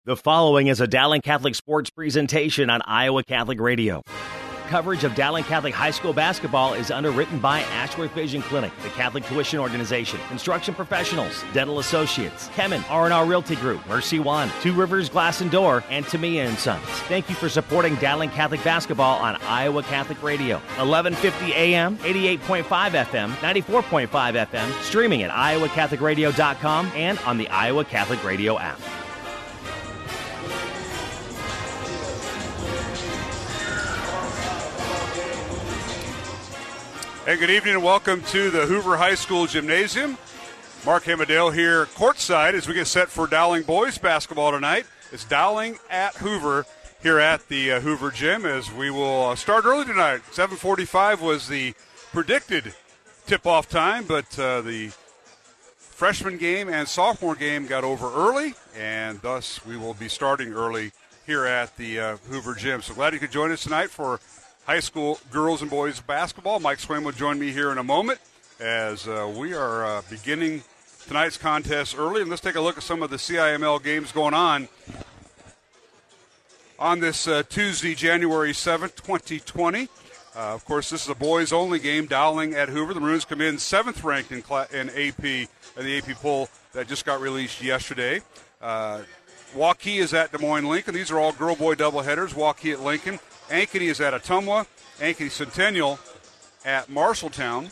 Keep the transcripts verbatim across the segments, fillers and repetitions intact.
The following is a Dowling Catholic sports presentation on Iowa Catholic Radio. Coverage of Dowling Catholic High School basketball is underwritten by Ashworth Vision Clinic, the Catholic Tuition Organization, Construction Professionals, Dental Associates, Kemen, R and R Realty Group, Mercy One, Two Rivers Glass and Door, and Tamia and Sons. Thank you for supporting Dowling Catholic basketball on Iowa Catholic Radio. eleven fifty A M, eighty-eight point five F M, ninety-four point five F M, streaming at iowa catholic radio dot com and on the Iowa Catholic Radio app. Hey, good evening and welcome to the Hoover High School Gymnasium. Mark Hamadale here courtside as we get set for Dowling boys basketball tonight. It's Dowling at Hoover here at the uh, Hoover Gym as we will uh, start early tonight. seven forty-five was the predicted tip-off time, but uh, the freshman game and sophomore game got over early, and thus we will be starting early here at the uh, Hoover Gym. So glad you could join us tonight for high school girls and boys basketball. Mike Swain will join me here in a moment as uh, we are uh, beginning tonight's contest early. And let's take a look at some of the C I M L games going on on this uh, Tuesday, January seventh, twenty twenty. Uh, of course, this is a boys-only game, Dowling at Hoover. The Maroons come in seventh ranked in, cl- in A P, in the A P poll that just got released yesterday. Uh, Waukee is at Des Moines Lincoln. These are all girl-boy doubleheaders. Waukee at Lincoln. Ankeny is at Ottumwa. Ankeny Centennial at Marshalltown.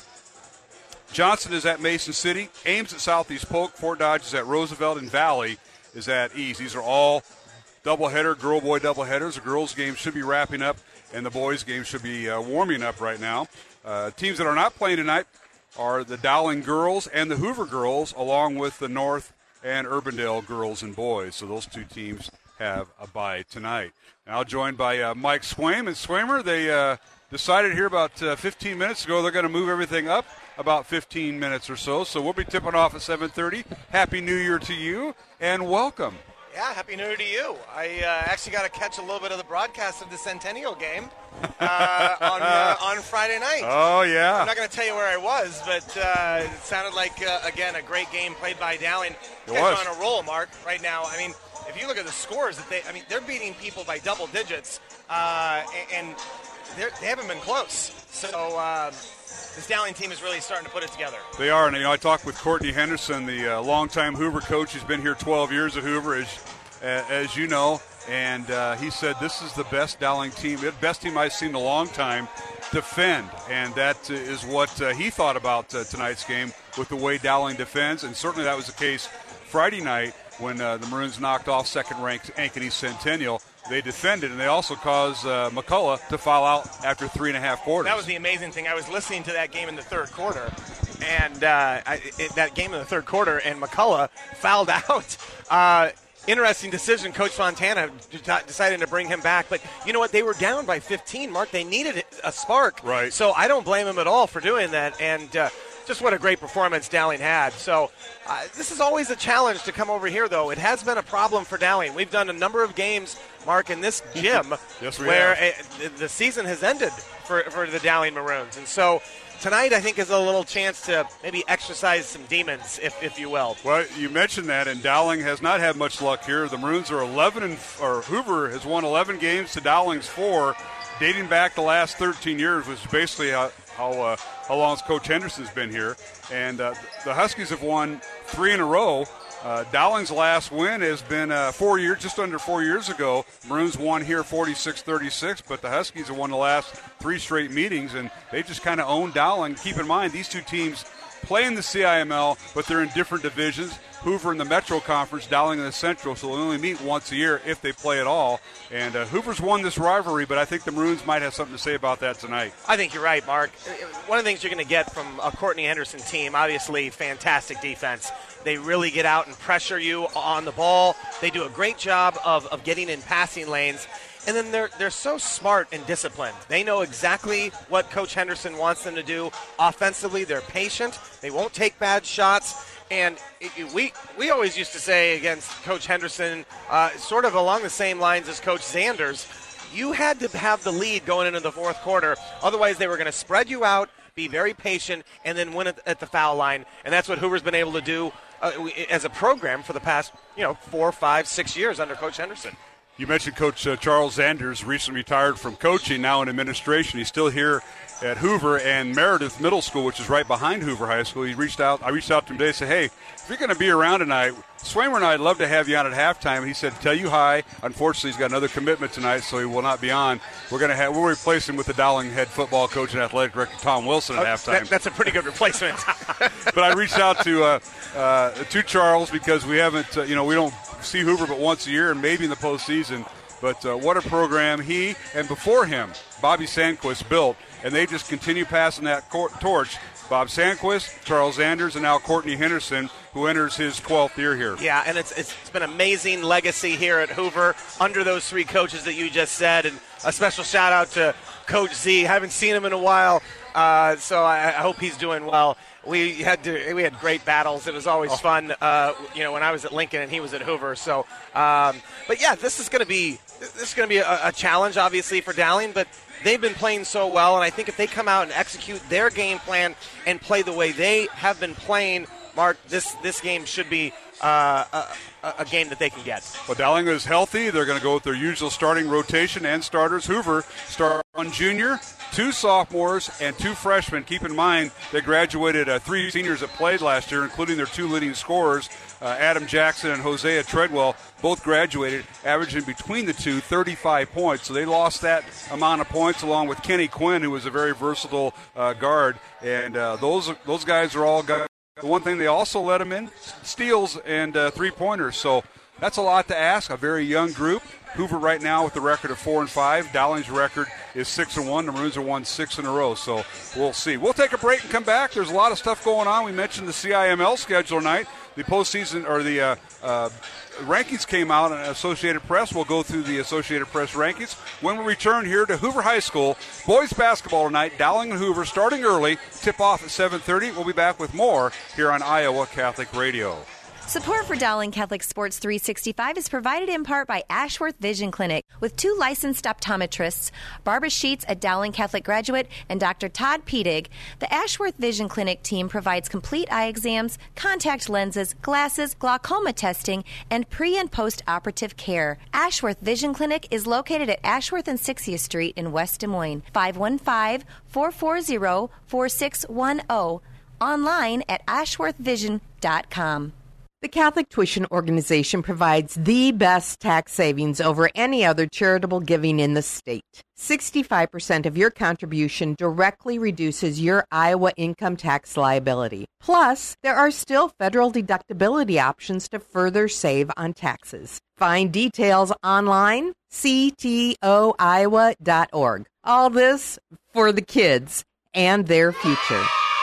Johnson is at Mason City. Ames at Southeast Polk. Fort Dodge is at Roosevelt. And Valley is at East. These are all doubleheader, girl-boy doubleheaders. The girls' game should be wrapping up, and the boys' game should be uh, warming up right now. Uh, teams that are not playing tonight are the Dowling girls and the Hoover girls, along with the North and Urbandale girls and boys. So those two teams have a bye tonight. Now joined by uh, Mike Swaim. And Swaimer, they uh, decided here about uh, fifteen minutes ago they're going to move everything up about fifteen minutes or so. So we'll be tipping off at seven thirty. Happy New Year to you, and welcome. Yeah, Happy New Year to you. I uh, actually got to catch a little bit of the broadcast of the Centennial game uh, on uh, on Friday night. Oh, yeah. I'm not going to tell you where I was, but uh, it sounded like, uh, again, a great game played by Dowling. It guys was. are on a roll, Mark, right now. I mean, if you look at the scores, that they, I mean, they're beating people by double digits, uh, and they're, they haven't been close. So uh, this Dowling team is really starting to put it together. They are, and you know, I talked with Courtney Henderson, the uh, longtime Hoover coach. He's been here twelve years at Hoover, as, as you know, and uh, he said this is the best Dowling team, the best team I've seen in a long time defend, and that is what uh, he thought about uh, tonight's game with the way Dowling defends, and certainly that was the case Friday night when uh, the Maroons knocked off second-ranked Ankeny Centennial. They defended, and they also caused uh, McCullough to foul out after three and a half quarters. That was the amazing thing. I was listening to that game in the third quarter, and uh, I, it, that game in the third quarter, and McCullough fouled out. Uh, interesting decision. Coach Fontana decided to bring him back. But you know what? They were down by fifteen, Mark. They needed a spark. Right. So I don't blame him at all for doing that. And uh, just what a great performance Dowling had. So uh, this is always a challenge to come over here, though. It has been a problem for Dowling. We've done a number of games, Mark, in this gym yes, we where have. It, the season has ended for, for the Dowling Maroons. And so tonight, I think, is a little chance to maybe exercise some demons, if if you will. Well, you mentioned that, and Dowling has not had much luck here. The Maroons are eleven, and or Hoover has won eleven games to Dowling's four, dating back the last thirteen years, which is basically how how, uh, how long Coach Henderson's been here. And uh, the Huskies have won three in a row. Uh, Dowling's last win has been uh, four years, just under four years ago. Maroons won here forty-six thirty-six, but the Huskies have won the last three straight meetings, and they just kind of own Dowling. Keep in mind, these two teams play in the C I M L, but they're in different divisions. Hoover in the Metro Conference, Dowling in the Central, so they only meet once a year if they play at all. And uh, Hoover's won this rivalry, but I think the Maroons might have something to say about that tonight. I think you're right, Mark. One of the things you're going to get from a Courtney Henderson team, obviously fantastic defense. They really get out and pressure you on the ball. They do a great job of, of getting in passing lanes. And then they're they're so smart and disciplined. They know exactly what Coach Henderson wants them to do. Offensively, they're patient. They won't take bad shots. And it, it, we we always used to say against Coach Henderson, uh, sort of along the same lines as Coach Zanders, you had to have the lead going into the fourth quarter. Otherwise, they were going to spread you out be very patient, and then win at, at the foul line. And that's what Hoover's been able to do uh, as a program for the past, you know, four, five, six years under Coach Henderson. You mentioned Coach uh, Charles Zanders, recently retired from coaching, now in administration. He's still here at Hoover and Meredith Middle School, which is right behind Hoover High School. He reached out. I reached out to him today and said, hey, if you're going to be around tonight, Swamer and I'd love to have you on at halftime. He said, tell you hi. Unfortunately, he's got another commitment tonight, so he will not be on. We're going to have, we'll replace him with the Dowling head football coach and athletic director, Tom Wilson, at oh, halftime. That, that's a pretty good replacement. But I reached out to uh, uh, to Charles because we haven't, uh, you know, we don't see Hoover but once a year and maybe in the postseason. But uh, what a program he and before him, Bobby Sandquist built, and they just continue passing that cor- torch. Bob Sandquist, Charles Zanders, and now Courtney Henderson, who enters his twelfth year here. Yeah, and it's it's been an amazing legacy here at Hoover under those three coaches that you just said, and a special shout-out to Coach Z. Haven't seen him in a while, uh, so I, I hope he's doing well. We had to, we had great battles. It was always oh. fun, uh, you know, when I was at Lincoln and he was at Hoover. So, um, but yeah, this is going to be this is going to be a, a challenge, obviously, for Dowling. But they've been playing so well, and I think if they come out and execute their game plan and play the way they have been playing, Mark, this this game should be uh, a, a game that they can get. Well, Dowling is healthy. They're going to go with their usual starting rotation and starters. Hoover start one junior, two sophomores, and two freshmen. Keep in mind they graduated uh, three seniors that played last year, including their two leading scorers, uh, Adam Jackson and Hosea Treadwell. Both graduated, averaging between the two thirty-five points. So they lost that amount of points along with Kenny Quinn, who was a very versatile uh, guard. And uh, those those guys are all guys. The one thing they also let them in, steals and uh, three-pointers. So that's a lot to ask. A very young group. Hoover right now with the record of four and five. Dowling's record is six and one. The Maroons are won six in a row. So we'll see. We'll take a break and come back. There's a lot of stuff going on. We mentioned the C I M L schedule tonight. The postseason or the uh, uh, rankings came out in Associated Press. We'll go through the Associated Press rankings when we return here to Hoover High School. Boys basketball tonight. Dowling and Hoover starting early. Tip off at seven thirty. We'll be back with more here on Iowa Catholic Radio. Support for Dowling Catholic Sports three sixty-five is provided in part by Ashworth Vision Clinic with two licensed optometrists, Barbara Sheets, a Dowling Catholic graduate, and Doctor Todd Pedig. The Ashworth Vision Clinic team provides complete eye exams, contact lenses, glasses, glaucoma testing, and pre- and post-operative care. Ashworth Vision Clinic is located at Ashworth and sixtieth Street in West Des Moines. five one five, four four zero, four six one zero. Online at ashworth vision dot com. The Catholic Tuition Organization provides the best tax savings over any other charitable giving in the state. sixty-five percent of your contribution directly reduces your Iowa income tax liability. Plus, there are still federal deductibility options to further save on taxes. Find details online, c t o iowa dot org. All this for the kids and their future.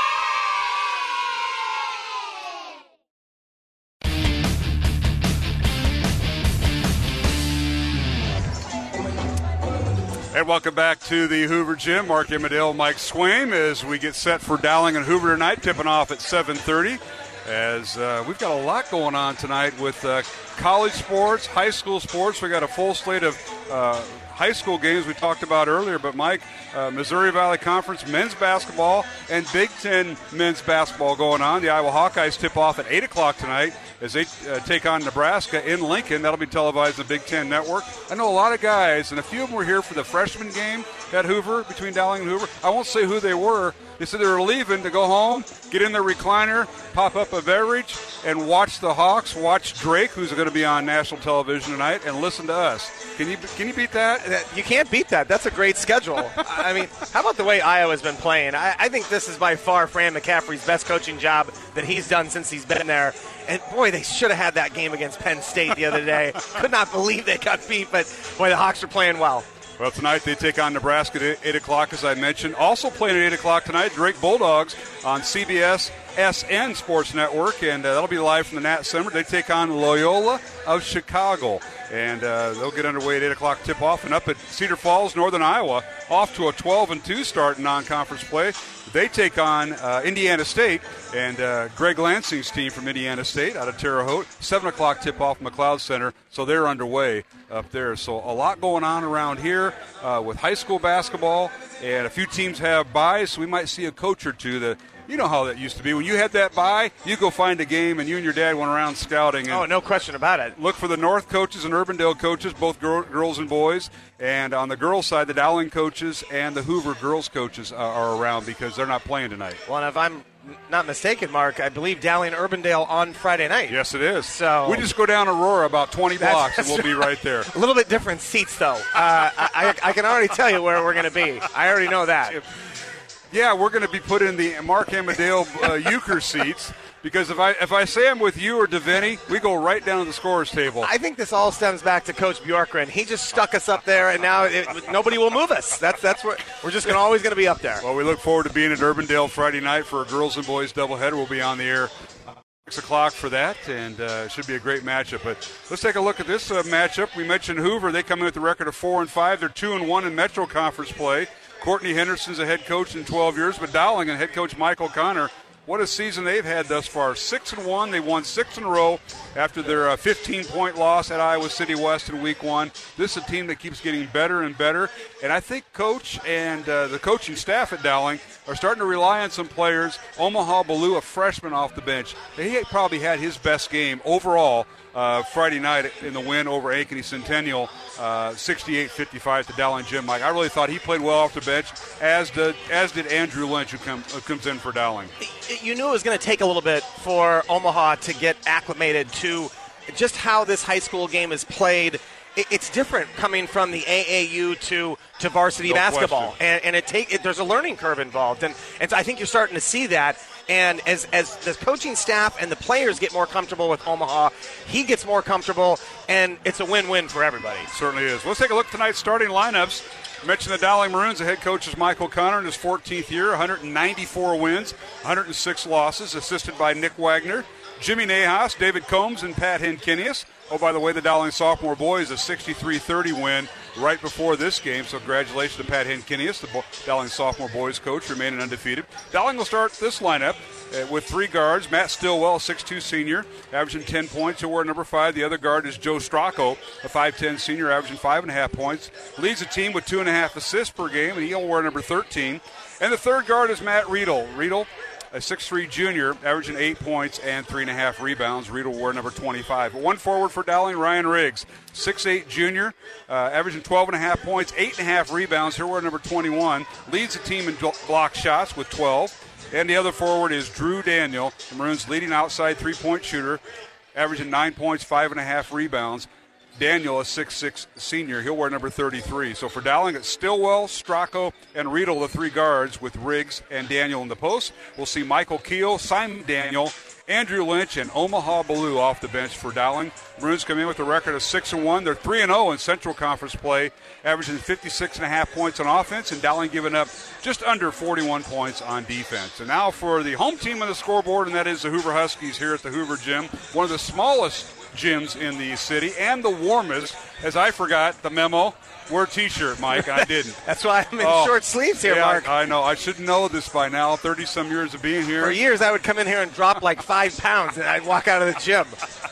And welcome back to the Hoover Gym. Mark Emmerdale, Mike Swaim, as we get set for Dowling and Hoover tonight, tipping off at seven thirty. As uh, we've got a lot going on tonight with uh, college sports, high school sports. We got a full slate of uh, high school games we talked about earlier. But, Mike, uh, Missouri Valley Conference men's basketball and Big Ten men's basketball going on. The Iowa Hawkeyes tip off at eight o'clock tonight as they uh, take on Nebraska in Lincoln. That'll be televised on the Big Ten Network. I know a lot of guys, and a few of them were here for the freshman game at Hoover, between Dowling and Hoover. I won't say who they were. They said they were leaving to go home, get in their recliner, pop up a beverage, and watch the Hawks, watch Drake, who's going to be on national television tonight, and listen to us. Can you can you beat that? You can't beat that. That's a great schedule. I mean, how about the way Iowa's been playing? I, I think this is by far Fran McCaffrey's best coaching job that he's done since he's been there. And, boy, they should have had that game against Penn State the other day. Could not believe they got beat, but, boy, the Hawks are playing well. Well, tonight they take on Nebraska at eight o'clock, as I mentioned. Also playing at eight o'clock tonight, Drake Bulldogs on C B S S N Sports Network, and uh, that'll be live from the Nat Center. They take on Loyola of Chicago. And uh, they'll get underway at eight o'clock tip-off. And up at Cedar Falls, Northern Iowa, off to a twelve and two start in non-conference play. They take on uh, Indiana State, and uh, Greg Lansing's team from Indiana State out of Terre Haute. seven o'clock tip-off McLeod Center, so they're underway up there. So a lot going on around here uh, with high school basketball, and a few teams have byes, so we might see a coach or two that, you know how that used to be. When you had that bye, you go find a game, and you and your dad went around scouting. And oh, no question about it. Look for the North coaches and Urbandale coaches, both girl, girls and boys. And on the girls' side, the Dowling coaches and the Hoover girls coaches uh, are around because they're not playing tonight. Well, and if I'm not mistaken, Mark, I believe Dowling Urbandale on Friday night. Yes, it is. So we just go down Aurora about twenty blocks, and we'll be right there. A little bit different seats, though. Uh, I, I can already tell you where we're going to be. I already know that. Yeah, we're going to be put in the Mark Amadale uh, Euchre seats because if I if I say I'm with you or Deviney, we go right down to the scorer's table. I think this all stems back to Coach Bjorkgren. He just stuck us up there, and now it, nobody will move us. That's that's what we're just gonna, always going to be up there. Well, we look forward to being at Urbandale Friday night for a girls and boys doubleheader. We'll be on the air six o'clock for that, and uh, it should be a great matchup. But let's take a look at this uh, matchup. We mentioned Hoover. They come in with a record of four and five. They're two and one in Metro Conference play. Courtney Henderson's a head coach in twelve years, but Dowling and head coach Michael Connor, what a season they've had thus far. Six and one. They won six in a row after their uh, fifteen-point loss at Iowa City West in week one. This is a team that keeps getting better and better, and I think Coach and uh, the coaching staff at Dowling are starting to rely on some players. Omaha Ballou, a freshman off the bench, he probably had his best game overall uh, Friday night in the win over Ankeny Centennial, uh, sixty-eight fifty-five at the Dowling Gym. Mike, I really thought he played well off the bench, as did as did Andrew Lynch, who come, uh, comes in for Dowling. You knew it was going to take a little bit for Omaha to get acclimated to just how this high school game is played. It's different coming from the A A U to, to varsity no basketball, and, and it take it, there's a learning curve involved, and, and so I think you're starting to see that. And as as the coaching staff and the players get more comfortable with Omaha, he gets more comfortable, and it's a win-win for everybody. Certainly is. Let's take a look at tonight's starting lineups. I mentioned the Dowling Maroons. The head coach is Michael Connor in his fourteenth year, one hundred ninety-four wins, one hundred six losses, assisted by Nick Wagner, Jimmy Nahas, David Combs, and Pat Henkinius. Oh, by the way, the Dowling sophomore boys a sixty-three thirty win right before this game, so congratulations to Pat Henkinius, the Dowling sophomore boys coach, remaining undefeated. Dowling will start this lineup uh, with three guards. Matt Stillwell, a six two senior, averaging ten points. He'll wear number five. The other guard is Joe Stracco, a five ten senior, averaging five and a half points. Leads the team with two and a half assists per game, and he'll wear number thirteen. And the third guard is Matt Riedel. Riedel, a six three junior, averaging eight points and three and a half rebounds. Riedel wore number twenty-five. One forward for Dowling, Ryan Riggs, six eight junior, uh, averaging twelve and a half points, eight and a half rebounds. He'll wear number twenty-one. Leads the team in block shots with twelve. And the other forward is Drew Daniel, the Maroons' leading outside three-point shooter, averaging nine points, five and a half rebounds. Daniel, a six six senior, he'll wear number thirty-three. So for Dowling, it's Stillwell, Stracco, and Riedel, the three guards, with Riggs and Daniel in the post. We'll see Michael Keel, Simon Daniel, Andrew Lynch, and Omaha Ballou off the bench for Dowling. Maroons come in with a record of six and one. They're three and oh in Central Conference play, averaging fifty-six and a half points on offense, and Dowling giving up just under forty-one points on defense. And now for the home team on the scoreboard, and that is the Hoover Huskies here at the Hoover Gym, one of the smallest gyms in the city and the warmest, as I forgot the memo. Wear a T-shirt, Mike. I didn't. That's why I'm in oh, short sleeves here, yeah, Mark. I, I know. I should know this by now. thirty-some years of being here. For years, I would come in here and drop like five pounds, and I'd walk out of the gym.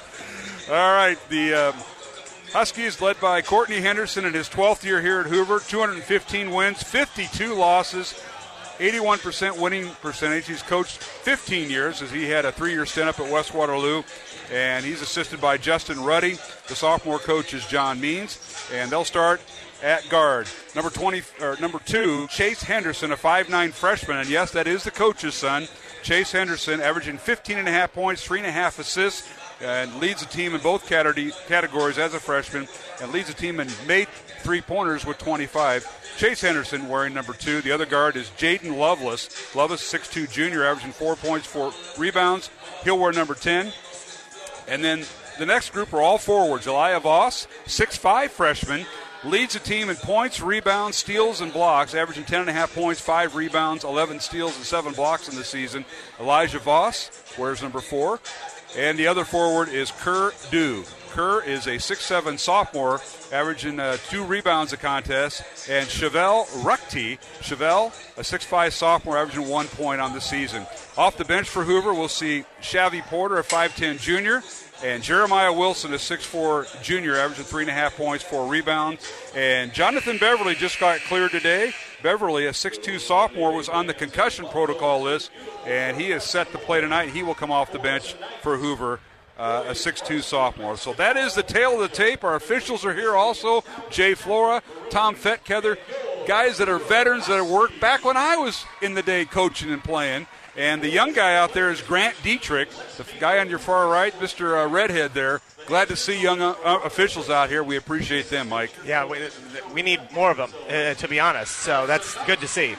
All right. The uh, Huskies led by Courtney Henderson in his twelfth year here at Hoover. two hundred fifteen wins, fifty-two losses, eighty-one percent winning percentage. He's coached fifteen years as he had a three-year stint up at West Waterloo. And he's assisted by Justin Ruddy. The sophomore coach is John Means. And they'll start at guard. Number twenty, or number two, Chase Henderson, a five nine freshman. And yes, that is the coach's son. Chase Henderson, averaging fifteen and a half points, three and a half assists, and leads the team in both categories as a freshman, and leads the team in made three-pointers with twenty-five. Chase Henderson wearing number two. The other guard is Jaden Lovelace. Lovelace, six two junior, averaging four points, four rebounds. He'll wear number ten. And then the next group are all forwards. Elijah Voss, six five freshman, leads the team in points, rebounds, steals, and blocks, averaging ten and a half points, five rebounds, eleven steals, and seven blocks in the season. Elijah Voss wears number four. And the other forward is Kerr Dew. Kerr is a six seven sophomore, averaging uh, two rebounds a contest. And Chevelle Ruckty, Chevelle, a six five sophomore, averaging one point on the season. Off the bench for Hoover, we'll see Shavy Porter, a five ten junior. And Jeremiah Wilson, a six four junior, averaging three and a half points, four rebounds. And Jonathan Beverly just got cleared today. Beverly, a six two sophomore, was on the concussion protocol list, and he is set to play tonight. He will come off the bench for Hoover, uh, a six two sophomore. So that is the tail of the tape. Our officials are here also. Jay Flora, Tom Fetkether, guys that are veterans that have worked back when I was in the day coaching and playing. And the young guy out there is Grant Dietrich, the guy on your far right, Mister Uh, Redhead there. Glad to see young uh, officials out here. We appreciate them, Mike. Yeah, we, we need more of them, uh, to be honest. So that's good to see.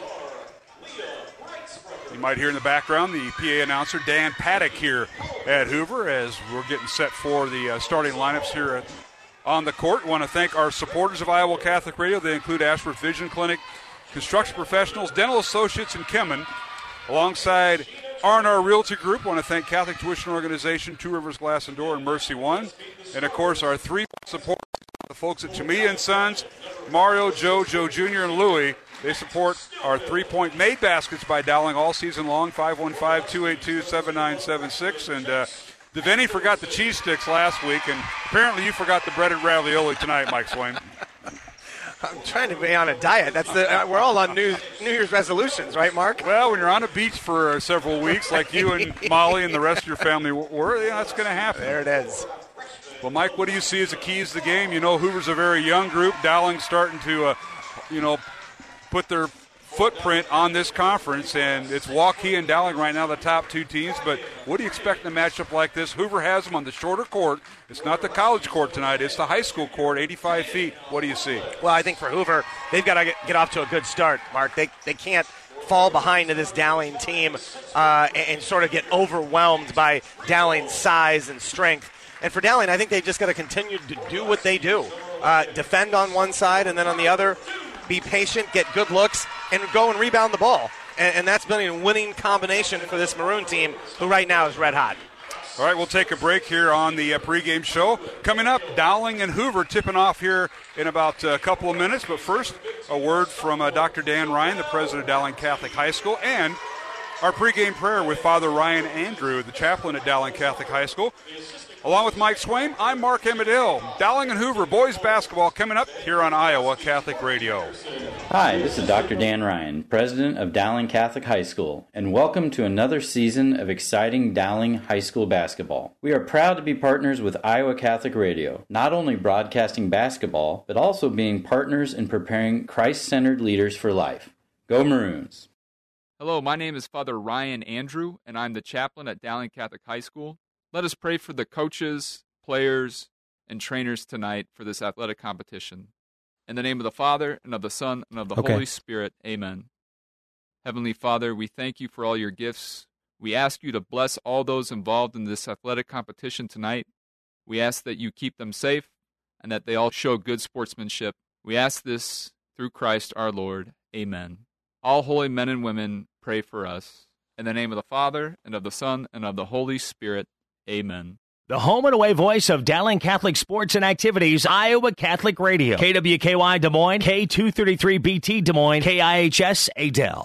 You might hear in the background the P A announcer, Dan Paddock, here at Hoover as we're getting set for the uh, starting lineups here at, on the court. I want to thank our supporters of Iowa Catholic Radio. They include Ashworth Vision Clinic, Construction Professionals, Dental Associates in Kemen, alongside R and R Realty Group. I want to thank Catholic Tuition Organization, Two Rivers Glass and Door, and Mercy One. And, of course, our three supporters, the folks at Chemia and Sons, Mario, Joe, Joe Junior, and Louie. They support our three-point made baskets by Dowling all season long, five one five, two eight two, seven nine seven six. And uh, Devaney forgot the cheese sticks last week, and apparently you forgot the breaded ravioli tonight, Mike Swain. I'm trying to be on a diet. That's the uh, we're all on New New Year's resolutions, right, Mark? Well, when you're on a beach for uh, several weeks, like you and Molly and the rest of your family were, yeah, that's going to happen. There it is. Well, Mike, what do you see as the keys to the game? You know, Hoover's a very young group. Dowling's starting to, uh, you know, put their footprint on this conference, and it's Waukee and Dowling right now, the top two teams. But what do you expect in a matchup like this? Hoover has them on the shorter court. It's not the college court tonight. It's the high school court, eighty-five feet. What do you see? Well, I think for Hoover, they've got to get, get off to a good start, Mark. They they can't fall behind to this Dowling team uh, and, and sort of get overwhelmed by Dowling's size and strength. And for Dowling, I think they've just got to continue to do what they do. Uh, defend on one side, and then on the other, be patient, get good looks, and go and rebound the ball. And, and that's been a winning combination for this Maroon team, who right now is red hot. All right, we'll take a break here on the uh, pregame show. Coming up, Dowling and Hoover tipping off here in about a couple of minutes. But first, a word from uh, Doctor Dan Ryan, the president of Dowling Catholic High School, and our pregame prayer with Father Ryan Andrew, the chaplain at Dowling Catholic High School. Along with Mike Swain, I'm Mark Amadale. Dowling and Hoover boys basketball coming up here on Iowa Catholic Radio. Hi, this is Doctor Dan Ryan, president of Dowling Catholic High School, and welcome to another season of exciting Dowling High School basketball. We are proud to be partners with Iowa Catholic Radio, not only broadcasting basketball, but also being partners in preparing Christ-centered leaders for life. Go Maroons! Hello, my name is Father Ryan Andrew, and I'm the chaplain at Dowling Catholic High School. Let us pray for the coaches, players, and trainers tonight for this athletic competition. In the name of the Father, and of the Son, and of the okay. Holy Spirit, amen. Heavenly Father, we thank you for all your gifts. We ask you to bless all those involved in this athletic competition tonight. We ask that you keep them safe, and that they all show good sportsmanship. We ask this through Christ our Lord, amen. All holy men and women, pray for us. In the name of the Father, and of the Son, and of the Holy Spirit, amen. The home and away voice of Dowling Catholic Sports and Activities, Iowa Catholic Radio. K W K Y Des Moines, K two thirty-three B T Des Moines, K I H S Adel.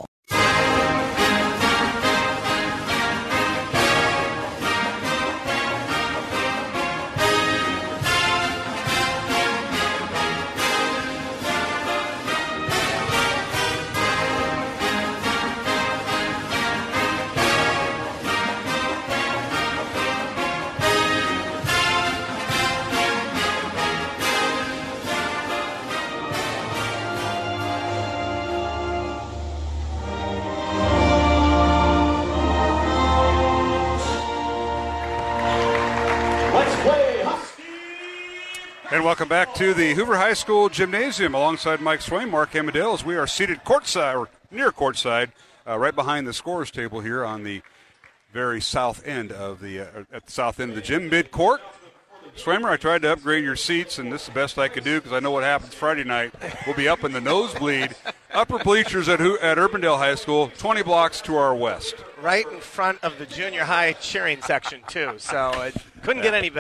And welcome back to the Hoover High School Gymnasium alongside Mike Swain, Mark Amadale, as we are seated courtside, or near courtside, uh, right behind the scorer's table here on the very south end of the, uh, at the south end of the gym, mid-court. Swimmer, I tried to upgrade your seats, and this is the best I could do because I know what happens Friday night. We'll be up in the nosebleed, upper bleachers at, at Urbandale High School, twenty blocks to our west. Right in front of the junior high cheering section, too, so it couldn't get any better.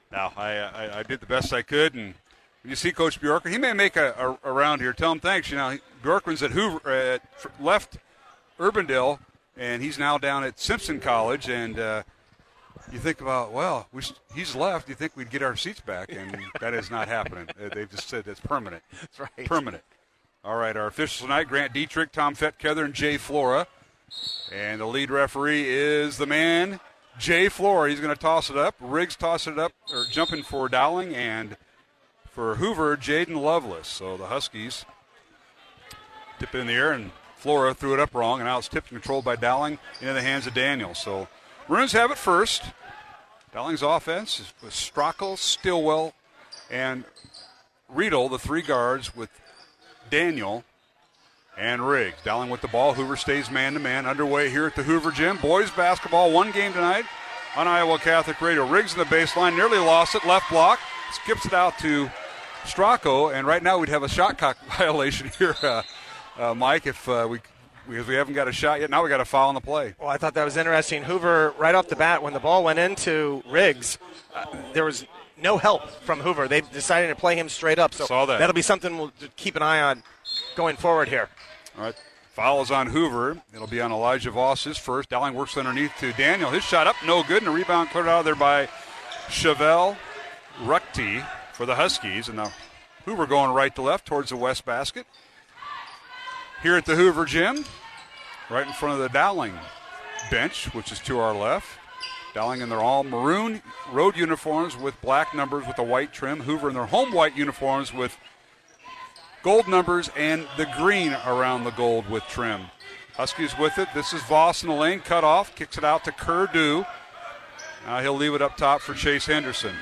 Now, I, I I did the best I could, and when you see Coach Bjorkman, he may make a, a, a round here. Tell him thanks. You know, Bjorkman's at Hoover, uh, at left Urbandale, and he's now down at Simpson College, and uh, you think about, well, we sh- he's left. You think we'd get our seats back, and that is not happening. They've just said it's permanent. That's right. Permanent. All right, our officials tonight, Grant Dietrich, Tom Fetkether, and Jay Flora. And the lead referee is the man, Jay Flora. He's going to toss it up. Riggs tossing it up, or jumping for Dowling, and for Hoover, Jaden Lovelace. So the Huskies tip it in the air, and Flora threw it up wrong, and now it's tipped and controlled by Dowling into the hands of Daniel. So Maroons have it first. Dowling's offense is with Strackel, Stillwell, and Riedel, the three guards, with Daniel and Riggs. Dowling with the ball. Hoover stays man-to-man. Underway here at the Hoover Gym. Boys basketball, one game tonight on Iowa Catholic Radio. Riggs in the baseline, nearly lost it. Left block, skips it out to Stracco, and right now we'd have a shot clock violation here, uh, uh, Mike, if uh, we because we haven't got a shot yet. Now we got a foul on the play. Well, I thought that was interesting. Hoover, right off the bat, when the ball went into Riggs, uh, there was no help from Hoover. They decided to play him straight up. So Saw that. That'll be something we'll keep an eye on going forward here. All right. Foul is on Hoover. It'll be on Elijah Voss, his first. Dowling works underneath to Daniel. His shot up, no good, and a rebound cleared out of there by Chevelle Ruckty for the Huskies. And now Hoover going right to left towards the west basket. Here at the Hoover Gym, right in front of the Dowling bench, which is to our left. Dowling in their all maroon road uniforms with black numbers with a white trim. Hoover in their home white uniforms with gold numbers and the green around the gold with trim. Huskies with it. This is Voss in the lane. Cut off. Kicks it out to Kerdew. Now he'll leave it up top for Chase Henderson.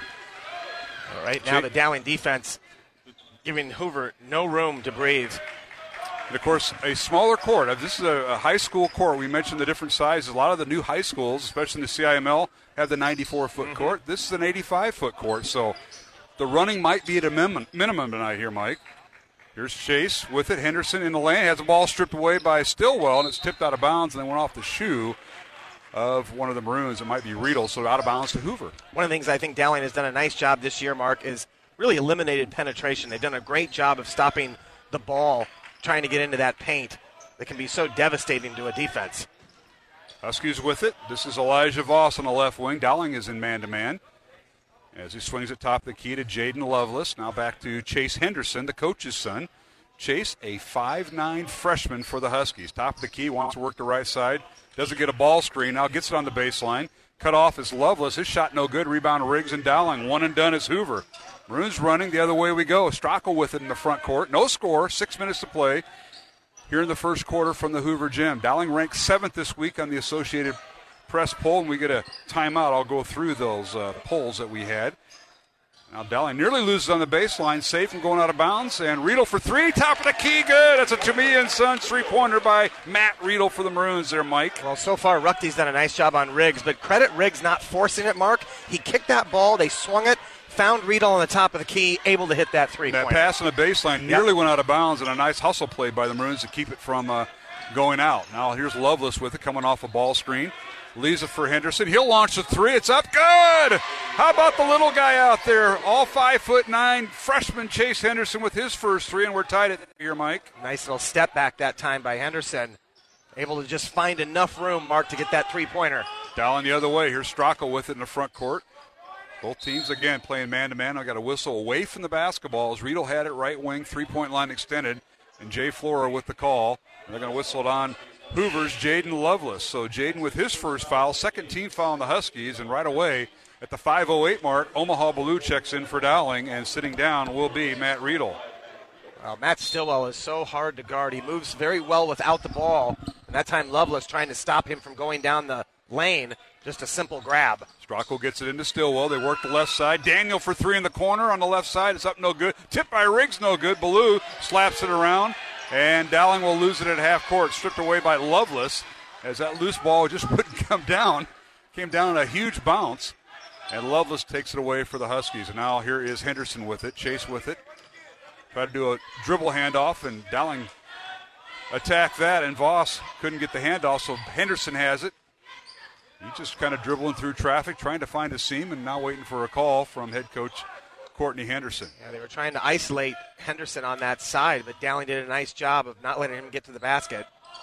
All right, now the Dowling defense giving Hoover no room to breathe. And, of course, a smaller court. This is a, a high school court. We mentioned the different sizes. A lot of the new high schools, especially in the C I M L, have the ninety-four foot mm-hmm. court. This is an eighty-five foot court. So the running might be at a minimum, minimum tonight here, Mike. Here's Chase with it. Henderson in the lane. Has the ball stripped away by Stillwell, and it's tipped out of bounds and then went off the shoe of one of the Maroons. It might be Riedel, so out of bounds to Hoover. One of the things I think Dowling has done a nice job this year, Mark, is really eliminated penetration. They've done a great job of stopping the ball trying to get into that paint that can be so devastating to a defense. Huskies with it. This is Elijah Voss on the left wing. Dowling is in man-to-man as he swings it top of the key to Jaden Lovelace. Now back to Chase Henderson, the coach's son. Chase, a five nine freshman for the Huskies. Top of the key, wants to work the right side. Doesn't get a ball screen. Now gets it on the baseline. Cut off is Lovelace. His shot no good. Rebound Riggs and Dowling. One and done is Hoover. Maroons running the other way we go. Strackel with it in the front court. No score. Six minutes to play here in the first quarter from the Hoover Gym. Dowling ranked seventh this week on the Associated Press poll, and we get a timeout. I'll go through those uh, polls that we had. Now Dowling nearly loses on the baseline, safe from going out of bounds, and Riedel for three, top of the key, good. That's a Toomey and Sons three-pointer by Matt Riedel for the Maroons there, Mike. Well, so far Ruckty's done a nice job on Riggs, but credit Riggs not forcing it, Mark. He kicked that ball, they swung it, found Riedel on the top of the key, able to hit that three-pointer. That pass on the baseline nearly yep. went out of bounds, and a nice hustle play by the Maroons to keep it from uh, going out. Now here's Lovelace with it, coming off a ball screen. Leaves it for Henderson. He'll launch the three. It's up. Good! How about the little guy out there? All five foot nine freshman Chase Henderson with his first three, and we're tied at here, Mike. Nice little step back that time by Henderson. Able to just find enough room, Mark, to get that three-pointer. Dowling the other way. Here's Strackel with it in the front court. Both teams, again, playing man-to-man. I got a whistle away from the basketball as Riedel had it right wing, three-point line extended, and Jay Flora with the call. And they're going to whistle it on Hoover's Jaden Lovelace. So Jaden with his first foul, second team foul on the Huskies, and right away at the five oh eight mark, Omaha Blue checks in for Dowling, and sitting down will be Matt Riedel. Well, Matt Stillwell is so hard to guard. He moves very well without the ball, and that time Lovelace trying to stop him from going down the lane. Just a simple grab. Strackel gets it into Stillwell. They work the left side. Daniel for three in the corner on the left side. It's up no good. Tipped by Riggs, no good. Ballou slaps it around. And Dowling will lose it at half court, stripped away by Lovelace as that loose ball just wouldn't come down. Came down in a huge bounce, and Lovelace takes it away for the Huskies. And now here is Henderson with it, Chase with it. Tried to do a dribble handoff, and Dowling attacked that, and Voss couldn't get the handoff, so Henderson has it. He's just kind of dribbling through traffic, trying to find a seam, and now waiting for a call from head coach Courtney Henderson. Yeah, they were trying to isolate Henderson on that side, but Dowling did a nice job of not letting him get to the basket.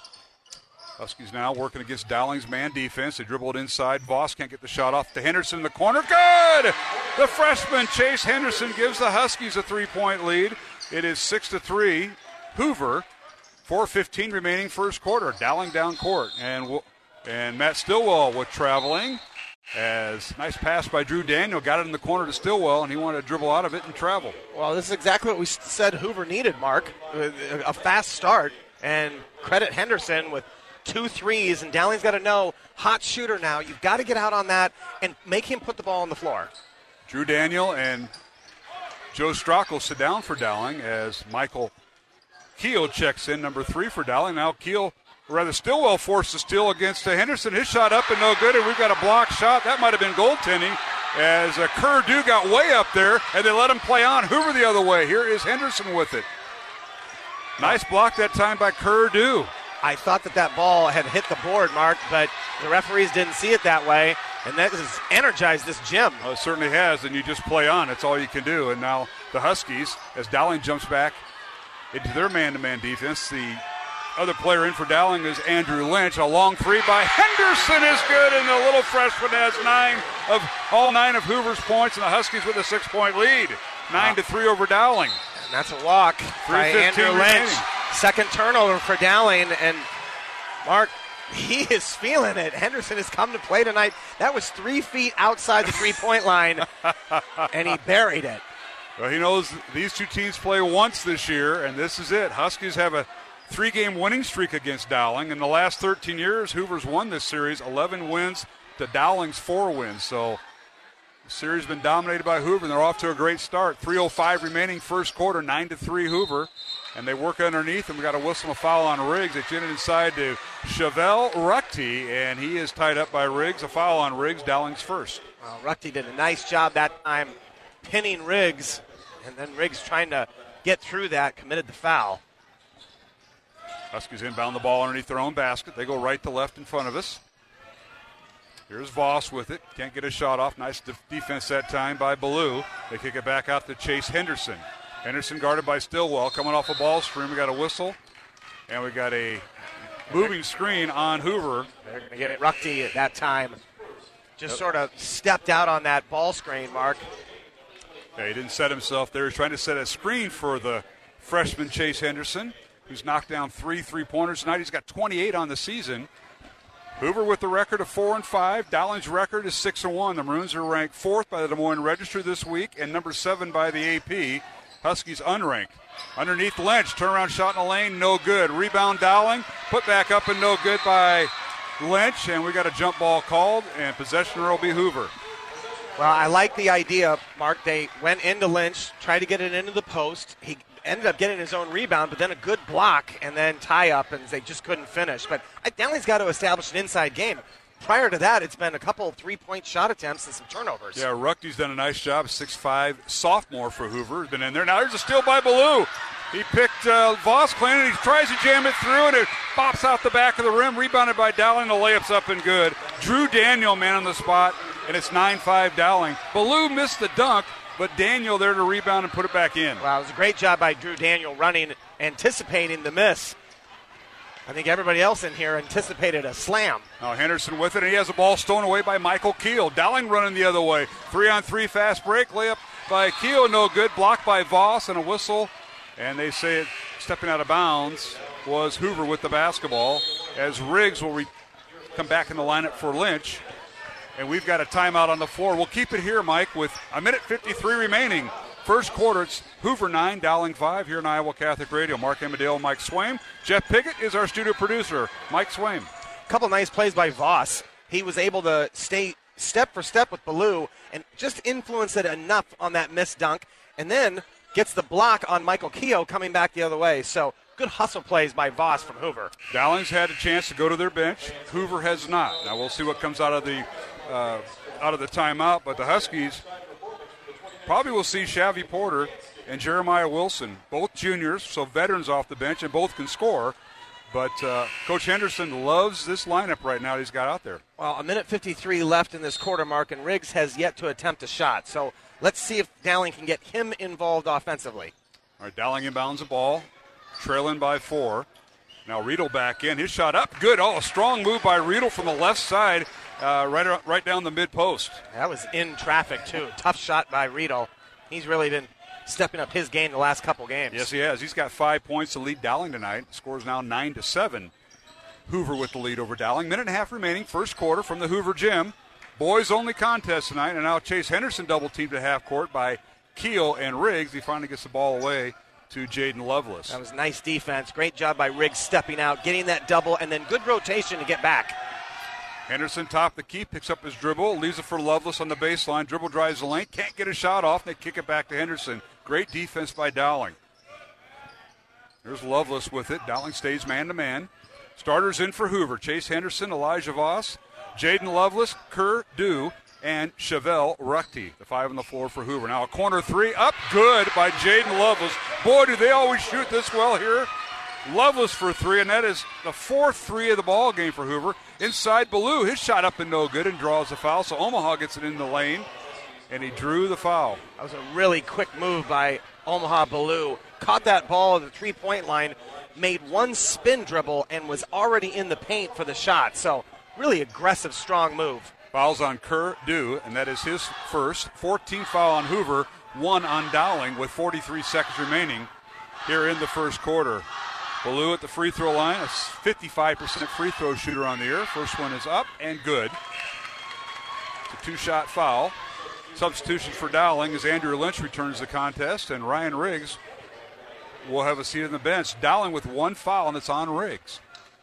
Huskies now working against Dowling's man defense. They dribble it inside. Voss can't get the shot off to Henderson in the corner. Good! The freshman Chase Henderson gives the Huskies a three-point lead. It is six to three. Hoover, four fifteen remaining first quarter. Dowling down court. And, and Matt Stillwell was traveling. As nice pass by Drew Daniel, got it in the corner to Stillwell, and he wanted to dribble out of it and travel. Well, this is exactly what we said Hoover needed, Mark. A fast start, and credit Henderson with two threes, and Dowling's got to know, hot shooter now, you've got to get out on that and make him put the ball on the floor. Drew Daniel and Joe Strackel sit down for Dowling as Michael Keel checks in, number three for Dowling. Now Keel, or rather Stillwell, forced the steal against Henderson. His shot up and no good, and we've got a block shot. That might have been goaltending as uh, Kerr-Dew got way up there, and they let him play on. Hoover the other way. Here is Henderson with it. Nice block that time by Kerr-Dew. I thought that that ball had hit the board, Mark, but the referees didn't see it that way, and that has energized this gym. Well, it certainly has, and you just play on. That's all you can do. And now the Huskies, as Dowling jumps back into their man-to-man defense, the other player in for Dowling is Andrew Lynch. A long three by Henderson is good, and the little freshman has nine of all nine of Hoover's points, and the Huskies with a six-point lead, nine wow. to three over Dowling. And that's a walk by Andrew Lynch. Remaining. Second turnover for Dowling, and Mark, he is feeling it. Henderson has come to play tonight. That was three feet outside the three-point line, and he buried it. Well, he knows these two teams play once this year, and this is it. Huskies have a three-game winning streak against Dowling. In the last thirteen years, Hoover's won this series, eleven wins to Dowling's four wins. So the series has been dominated by Hoover, and they're off to a great start. three oh five remaining first quarter, nine to three Hoover. And they work underneath, and we got a whistle and a foul on Riggs. It's in it inside to Chevelle Ruchty, and he is tied up by Riggs. A foul on Riggs, Dowling's first. Well, Ruchty did a nice job that time pinning Riggs, and then Riggs trying to get through that, committed the foul. Huskies inbound the ball underneath their own basket. They go right to left in front of us. Here's Voss with it. Can't get a shot off. Nice de- defense that time by Ballou. They kick it back out to Chase Henderson. Henderson guarded by Stillwell. Coming off a ball screen. We got a whistle. And we got a moving screen on Hoover. They're going to get it. Ruchty at that time just sort of stepped out on that ball screen, Mark. Yeah, he didn't set himself there. He's trying to set a screen for the freshman Chase Henderson, who's knocked down three three-pointers tonight. He's got twenty-eight on the season. Hoover with the record of four and five. Dowling's record is six and one. The Maroons are ranked fourth by the Des Moines Register this week and number seven by the A P. Huskies unranked. Underneath Lynch, turnaround shot in the lane, no good. Rebound Dowling, put back up and no good by Lynch, and we got a jump ball called, and possession will be Hoover. Well, I like the idea, Mark. They went into Lynch, tried to get it into the post. He ended up getting his own rebound, but then a good block and then tie up, and they just couldn't finish. But Dowling's got to establish an inside game. Prior to that, it's been a couple three-point shot attempts and some turnovers. Yeah, Ruchty's done a nice job. six five sophomore for Hoover. Has been in there. Now there's a steal by Ballou. He picked uh, Voss clean, and he tries to jam it through, and it pops out the back of the rim. Rebounded by Dowling. The layup's up and good. Drew Daniel, man on the spot, and it's nine five Dowling. Ballou missed the dunk, but Daniel there to rebound and put it back in. Wow, it was a great job by Drew Daniel running, anticipating the miss. I think everybody else in here anticipated a slam. Now Henderson with it, and he has the ball stolen away by Michael Keel. Dowling running the other way. Three-on-three fast break. Layup by Keel, no good. Blocked by Voss, and a whistle. And they say it, stepping out of bounds was Hoover with the basketball, as Riggs will re- come back in the lineup for Lynch. And we've got a timeout on the floor. We'll keep it here, Mike, with a minute fifty-three remaining. First quarter, it's Hoover nine, Dowling five here on Iowa Catholic Radio. Mark Amadale, Mike Swaim. Jeff Piggott is our studio producer. Mike Swaim. A couple nice plays by Voss. He was able to stay step for step with Ballou and just influence it enough on that missed dunk, and then gets the block on Michael Keogh coming back the other way. So good hustle plays by Voss from Hoover. Dowling's had a chance to go to their bench. Hoover has not. Now we'll see what comes out of the uh, out of the timeout, but the Huskies probably will see Shavy Porter and Jeremiah Wilson, both juniors, so veterans off the bench, and both can score. But uh, Coach Henderson loves this lineup right now he's got out there. Well, a minute fifty-three left in this quarter mark, and Riggs has yet to attempt a shot. So let's see if Dowling can get him involved offensively. All right, Dowling inbounds the ball, trailing by four. Now Riedel back in. His shot up. Good. Oh, a strong move by Riedel from the left side, uh, right, right down the mid-post. That was in traffic, too. Tough shot by Riedel. He's really been stepping up his game the last couple games. Yes, he has. He's got five points to lead Dowling tonight. Scores now nine to seven. Hoover with the lead over Dowling. Minute and a half remaining, first quarter from the Hoover gym. Boys only contest tonight, and now Chase Henderson double teamed at half court by Keel and Riggs. He finally gets the ball away to Jaden Lovelace. That was nice defense. Great job by Riggs stepping out, getting that double, and then good rotation to get back. Henderson top the key, picks up his dribble, leaves it for Lovelace on the baseline. Dribble drives the lane, can't get a shot off, and they kick it back to Henderson. Great defense by Dowling. There's Lovelace with it. Dowling stays man-to-man. Starters in for Hoover. Chase Henderson, Elijah Voss, Jaden Lovelace, Kerr Dew, and Chevelle Ruchty. The five on the floor for Hoover. Now a corner three, up good by Jaden Lovelace. Boy, do they always shoot this well here. Lovelace for three, and that is the fourth three of the ball game for Hoover. Inside Ballou, his shot up and no good and draws the foul, so Omaha gets it in the lane, and he drew the foul. That was a really quick move by Omaha Ballou. Caught that ball at the three-point line, made one spin dribble, and was already in the paint for the shot. So really aggressive, strong move. Fouls on Kerr Dew, and that is his first. fourteenth foul on Hoover, one on Dowling with forty-three seconds remaining here in the first quarter. Ballou at the free throw line, a fifty-five percent free throw shooter on the year. First one is up and good. It's a two-shot foul. Substitution for Dowling as Andrew Lynch returns the contest, and Ryan Riggs will have a seat on the bench. Dowling with one foul, and it's on Riggs.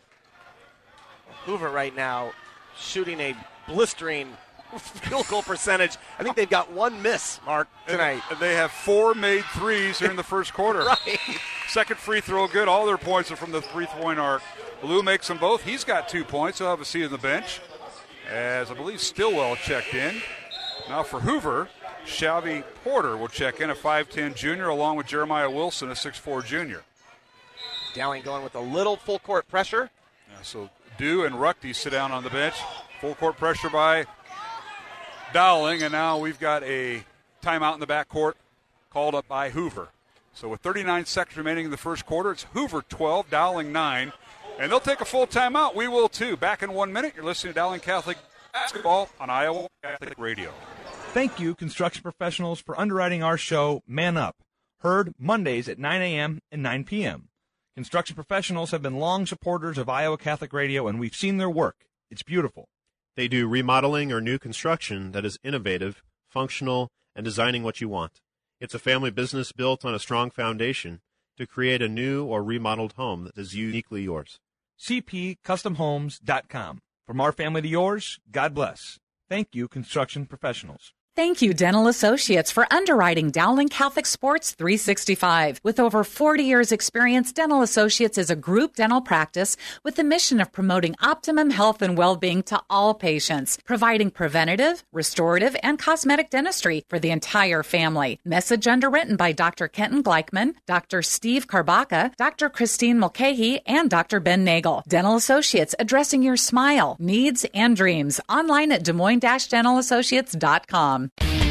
Hoover right now shooting a blistering field goal percentage. I think they've got one miss, Mark, tonight. And they have four made threes here in the first quarter. Right. Second free throw good. All their points are from the three-point arc. Ballou makes them both. He's got two points. He'll have a seat on the bench, as I believe Stillwell checked in. Now for Hoover, Shelby Porter will check in, a five ten junior, along with Jeremiah Wilson, a six four junior. Dowling going with a little full court pressure. Yeah, so Dew and Ruchty sit down on the bench. Full court pressure by Dowling, and now we've got a timeout in the backcourt called up by Hoover. So with thirty-nine seconds remaining in the first quarter, it's Hoover twelve, Dowling nine. And they'll take a full timeout. We will too. Back in one minute, you're listening to Dowling Catholic Basketball on Iowa Catholic Radio. Thank you, construction professionals, for underwriting our show, Man Up, heard Mondays at nine a.m. and nine p.m. Construction professionals have been long supporters of Iowa Catholic Radio, and we've seen their work. It's beautiful. They do remodeling or new construction that is innovative, functional, and designing what you want. It's a family business built on a strong foundation to create a new or remodeled home that is uniquely yours. C P Custom Homes dot com. From our family to yours, God bless. Thank you, construction professionals. Thank you, Dental Associates, for underwriting Dowling Catholic Sports three sixty-five. With over forty years' experience, Dental Associates is a group dental practice with the mission of promoting optimum health and well-being to all patients, providing preventative, restorative, and cosmetic dentistry for the entire family. Message underwritten by Doctor Kenton Gleichman, Doctor Steve Karbaka, Doctor Christine Mulcahy, and Doctor Ben Nagel. Dental Associates, addressing your smile, needs, and dreams. Online at Des Moines Dental Associates dot com.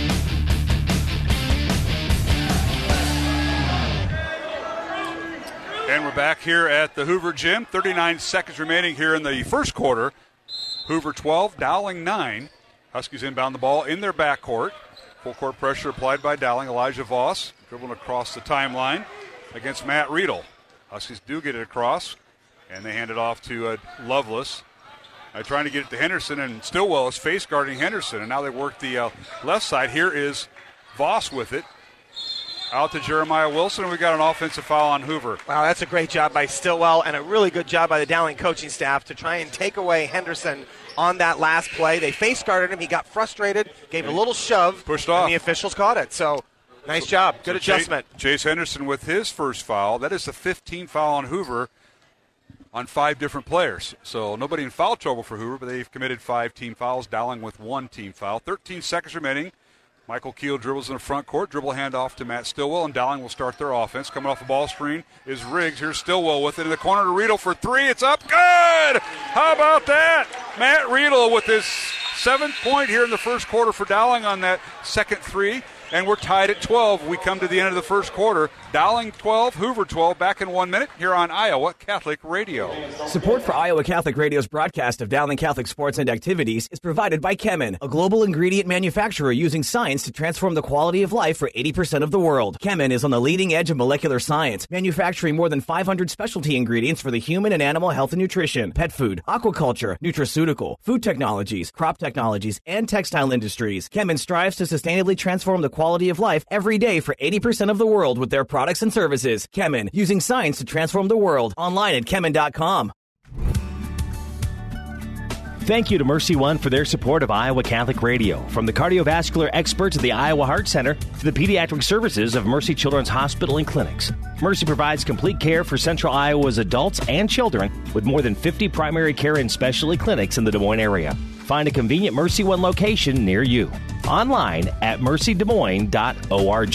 And we're back here at the Hoover Gym. thirty-nine seconds remaining here in the first quarter. Hoover twelve, Dowling nine. Huskies inbound the ball in their backcourt. Full court pressure applied by Dowling. Elijah Voss dribbling across the timeline against Matt Riedel. Huskies do get it across, and they hand it off to uh, Lovelace. Uh, trying to get it to Henderson, and Stillwell is face guarding Henderson, and now they work the uh, left side. Here is Voss with it. Out to Jeremiah Wilson, and we got an offensive foul on Hoover. Wow, that's a great job by Stillwell, and a really good job by the Dowling coaching staff to try and take away Henderson on that last play. They face guarded him. He got frustrated, gave a little shove, pushed off, and the officials caught it. So nice job, good so adjustment. Chase, Chase Henderson with his first foul. That is the fifteenth foul on Hoover on five different players. So nobody in foul trouble for Hoover, but they've committed five team fouls. Dowling with one team foul. thirteen seconds remaining. Michael Keel dribbles in the front court, dribble handoff to Matt Stillwell, and Dowling will start their offense. Coming off the ball screen is Riggs. Here's Stillwell with it in the corner to Riedel for three. It's up. Good! How about that? Matt Riedel with his seventh point here in the first quarter for Dowling on that second three. And we're tied at twelve. We come to the end of the first quarter. Dowling twelve, Hoover twelve. Back in one minute here on Iowa Catholic Radio. Support for Iowa Catholic Radio's broadcast of Dowling Catholic sports and activities is provided by Kemin, a global ingredient manufacturer using science to transform the quality of life for eighty percent of the world. Kemin is on the leading edge of molecular science, manufacturing more than five hundred specialty ingredients for the human and animal health and nutrition, pet food, aquaculture, nutraceutical, food technologies, crop technologies, and textile industries. Kemin strives to sustainably transform the quality of life every day for eighty percent of the world with their products and services. Kemin, using science to transform the world. Online at kemin dot com. Thank you to Mercy One for their support of Iowa Catholic Radio. From the cardiovascular experts at the Iowa Heart Center to the pediatric services of Mercy Children's Hospital and Clinics, Mercy provides complete care for Central Iowa's adults and children with more than fifty primary care and specialty clinics in the Des Moines area. Find a convenient Mercy One location near you. Online at mercy des moines dot org.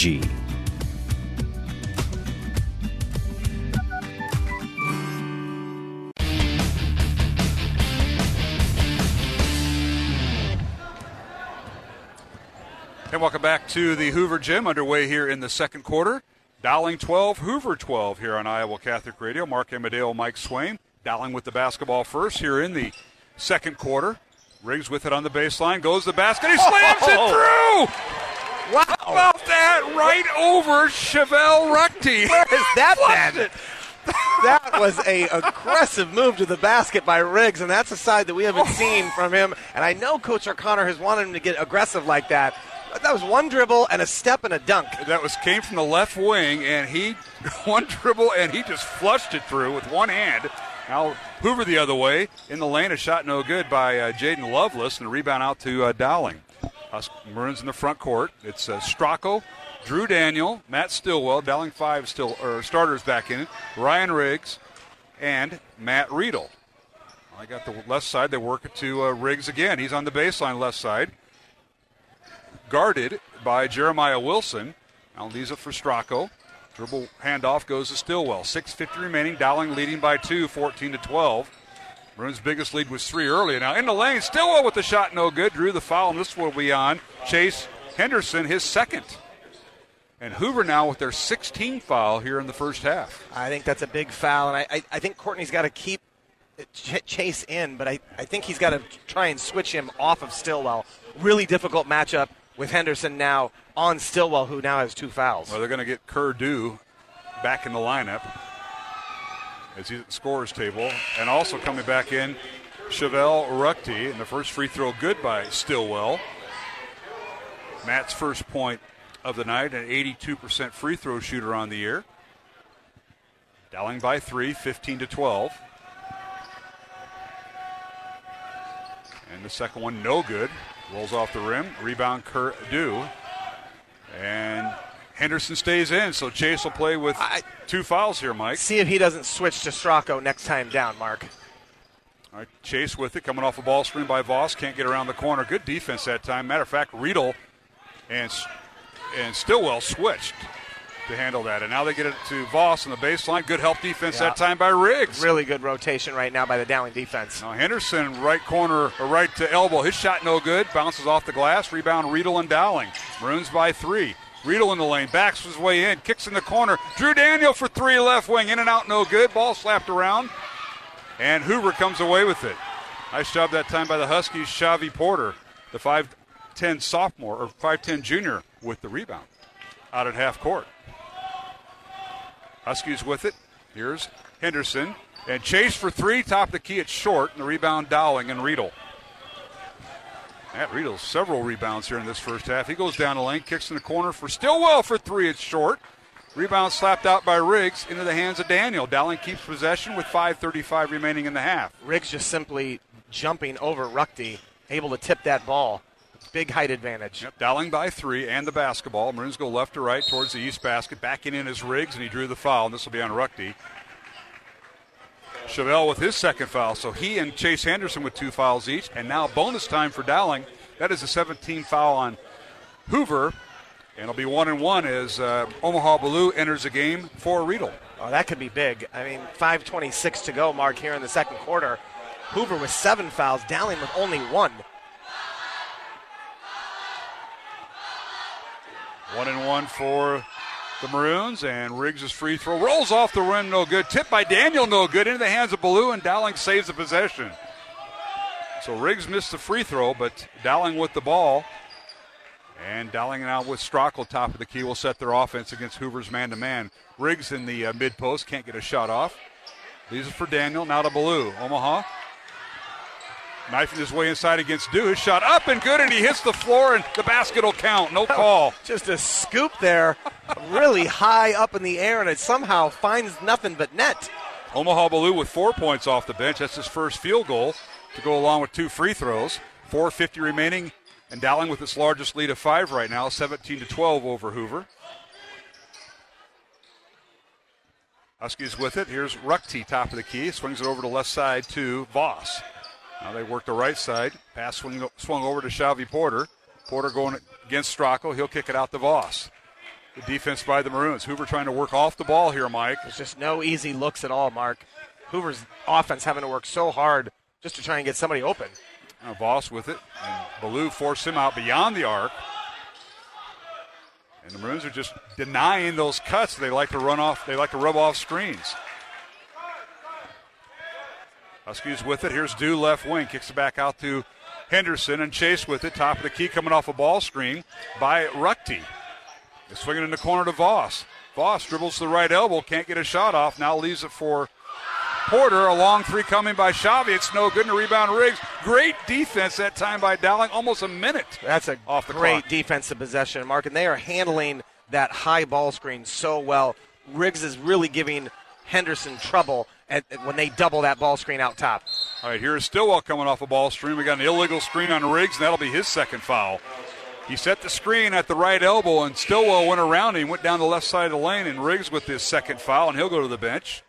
And welcome back to the Hoover Gym, underway here in the second quarter. Dowling twelve, Hoover twelve here on Iowa Catholic Radio. Mark Amadeo, Mike Swain. Dowling with the basketball first here in the second quarter. Riggs with it on the baseline, goes to the basket, he slams it through! Wow! How about that? Right over Chevelle Ruckty. Where is that been? That was a aggressive move to the basket by Riggs, and that's a side that we haven't seen from him. And I know Coach O'Connor has wanted him to get aggressive like that. But that was one dribble and a step and a dunk. That was came from the left wing, and he one dribble and he just flushed it through with one hand. Now Hoover the other way in the lane, a shot no good by uh, Jaden Lovelace, and a rebound out to uh, Dowling. Us Maroons in the front court. It's uh, Stracco, Drew Daniel, Matt Stillwell, Dowling five still or starters back in it. Ryan Riggs and Matt Riedel. I got the left side. They work it to uh, Riggs again. He's on the baseline left side, guarded by Jeremiah Wilson. Now leaves it for Stracco. Dribble handoff goes to Stillwell. six fifty remaining. Dowling leading by two, fourteen to twelve. Maroons' biggest lead was three earlier. Now in the lane, Stillwell with the shot, no good. Drew the foul, and this will be on Chase Henderson, his second. And Hoover now with their sixteenth foul here in the first half. I think that's a big foul, and I, I, I think Courtney's got to keep Ch- Chase in, but I, I think he's got to try and switch him off of Stillwell. Really difficult matchup with Henderson now on Stillwell, who now has two fouls. Well, they're going to get Kerr-Dew back in the lineup as he's at the scorer's table. And also coming back in, Chevelle Ruckty, and the first free throw good by Stillwell. Matt's first point of the night, an eighty-two percent free throw shooter on the year. Dowling by three, fifteen to twelve. And the second one, no good. Rolls off the rim. Rebound, Kerr-Dew. And Henderson stays in, so Chase will play with I, two fouls here, Mike. See if he doesn't switch to Stracco next time down, Mark. All right, Chase with it, coming off a ball screen by Voss. Can't get around the corner. Good defense that time. Matter of fact, Riedel and, and Stillwell switched to handle that. And now they get it to Voss on the baseline. Good help defense yeah. that time by Riggs. Really good rotation right now by the Dowling defense. Now Henderson, right corner, or right to elbow. His shot no good. Bounces off the glass. Rebound, Riedel and Dowling. Maroons by three. Riedel in the lane. Backs his way in. Kicks in the corner. Drew Daniel for three, left wing. In and out, no good. Ball slapped around. And Hoover comes away with it. Nice job that time by the Huskies. Shavi Porter, the five ten sophomore, or five ten junior, with the rebound out at half court. Huskies with it. Here's Henderson. And Chase for three. Top of the key. It's short. And the rebound, Dowling and Riedel. Matt Riedel, several rebounds here in this first half. He goes down the lane. Kicks in the corner for Stillwell for three. It's short. Rebound slapped out by Riggs into the hands of Daniel. Dowling keeps possession with five thirty-five remaining in the half. Riggs just simply jumping over Ruckty, able to tip that ball. Big height advantage. Yep, Dowling by three and the basketball. Maroons go left to right towards the east basket. Backing in is Riggs, and he drew the foul, and this will be on Ruckty. Chevelle with his second foul, so he and Chase Henderson with two fouls each. And now bonus time for Dowling. That is a seventeenth foul on Hoover. And it'll be one and one as uh, Omaha Blue enters the game for Riedel. Oh, that could be big. I mean, five twenty-six to go, Mark, here in the second quarter. Hoover with seven fouls, Dowling with only one. One and one for the Maroons, and Riggs' free throw rolls off the rim, no good. Tipped by Daniel, no good. Into the hands of Ballou, and Dowling saves the possession. So Riggs missed the free throw, but Dowling with the ball. And Dowling now with Strackel top of the key will set their offense against Hoover's man-to-man. Riggs in the uh, mid-post, can't get a shot off. Leaves it for Daniel, now to Ballou. Omaha knifing his way inside against Dew. His shot up and good, and he hits the floor, and the basket will count. No call. Just a scoop there, really high up in the air, and it somehow finds nothing but net. Omaha Ballou with four points off the bench. That's his first field goal to go along with two free throws. four fifty remaining. And Dowling with its largest lead of five right now, seventeen to twelve over Hoover. Huskies with it. Here's Ruckty, top of the key. Swings it over to left side to Voss. Now they work the right side. Pass swing, swung over to Shelby Porter. Porter going against Strackel. He'll kick it out to Voss. The defense by the Maroons. Hoover trying to work off the ball here, Mike. There's just no easy looks at all, Mark. Hoover's offense having to work so hard just to try and get somebody open. Now Voss with it, and Ballou forced him out beyond the arc. And the Maroons are just denying those cuts. They like to run off, they like to rub off screens. Huskies with it. Here's Dew left wing, kicks it back out to Henderson, and Chase with it, top of the key, coming off a ball screen by Ruckty. They're swinging in the corner to Voss. Voss dribbles to the right elbow, can't get a shot off, now leaves it for Porter. A long three coming by Shavy. It's no good, and a rebound Riggs. Great defense that time by Dowling. Almost a minute. That's a off the great clock. Defensive possession, Mark, and they are handling that high ball screen so well. Riggs is really giving Henderson trouble at, when they double that ball screen out top. All right, here is Stillwell coming off a ball screen. We got an illegal screen on Riggs, and that'll be his second foul. He set the screen at the right elbow, and Stillwell went around him, went down the left side of the lane, and Riggs with his second foul, and he'll go to the bench.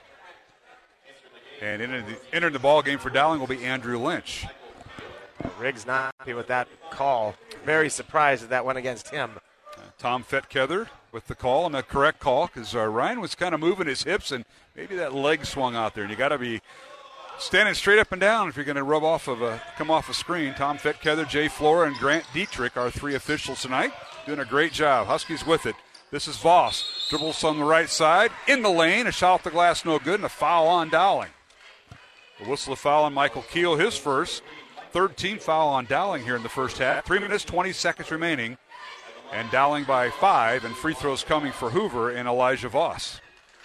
And entering the, entering the ball game for Dowling will be Andrew Lynch. Riggs not happy with that call. Very surprised that that went against him. Uh, Tom Fetkether with the call, and the correct call, because uh, Ryan was kind of moving his hips, and maybe that leg swung out there. And you got to be standing straight up and down if you're going to rub off of a come off a screen. Tom Fetkether, Jay Flora, and Grant Dietrich are three officials tonight, doing a great job. Huskies with it. This is Voss. Dribbles on the right side, in the lane. A shot off the glass, no good, and a foul on Dowling. A whistle of foul on Michael Keel, his first. Third team foul on Dowling here in the first half. Three minutes, twenty seconds remaining. And Dowling by five, and free throws coming for Hoover and Elijah Voss.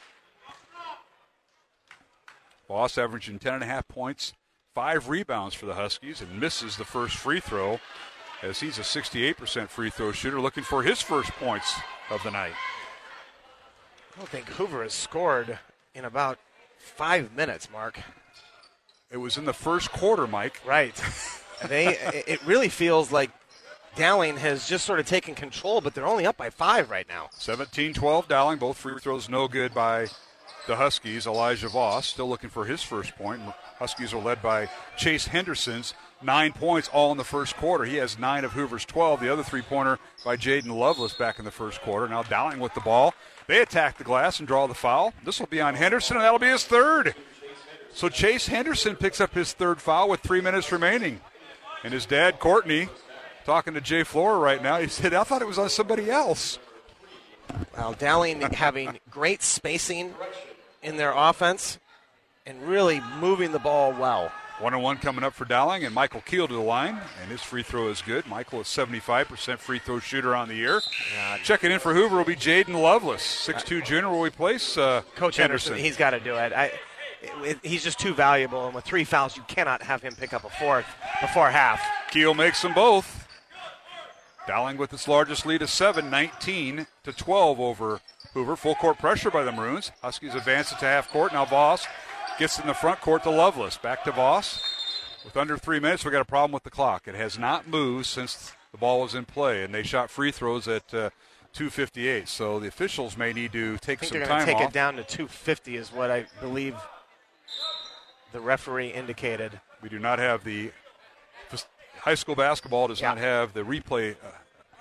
Voss averaging ten and a half points, five rebounds for the Huskies, and misses the first free throw as he's a sixty-eight percent free throw shooter, looking for his first points of the night. I don't think Hoover has scored in about five minutes, Mark. It was in the first quarter, Mike. Right. they. It really feels like Dowling has just sort of taken control, but they're only up by five right now. seventeen twelve Dowling. Both free throws no good by the Huskies. Elijah Voss still looking for his first point. Huskies are led by Chase Henderson's nine points all in the first quarter. He has nine of Hoover's twelve. The other three-pointer by Jaden Lovelace back in the first quarter. Now Dowling with the ball. They attack the glass and draw the foul. This will be on Henderson, and that'll be his third. So Chase Henderson picks up his third foul with three minutes remaining. And his dad, Courtney, talking to Jay Flora right now, he said, I thought it was on somebody else. Well, Dowling having great spacing in their offense and really moving the ball well. One and one coming up for Dowling, and Michael Keel to the line, and his free throw is good. Michael is seventy-five percent free throw shooter on the year. Yeah. Checking in for Hoover will be Jaden Lovelace, six two junior will replace uh, Coach Henderson. Henderson. He's got to do it. I, it. He's just too valuable, and with three fouls, you cannot have him pick up a fourth before half. Keel makes them both. Dowling with its largest lead of seven, nineteen to twelve over Hoover. Full court pressure by the Maroons. Huskies advance it to half court. Now Voss gets in the front court to Lovelace. Back to Voss. With under three minutes, we got a problem with the clock. It has not moved since the ball was in play, and they shot free throws at uh, two fifty-eight. So the officials may need to take I think some they're time going to take off. it down to two fifty is what I believe the referee indicated. We do not have the high school basketball does yeah. not have the replay uh,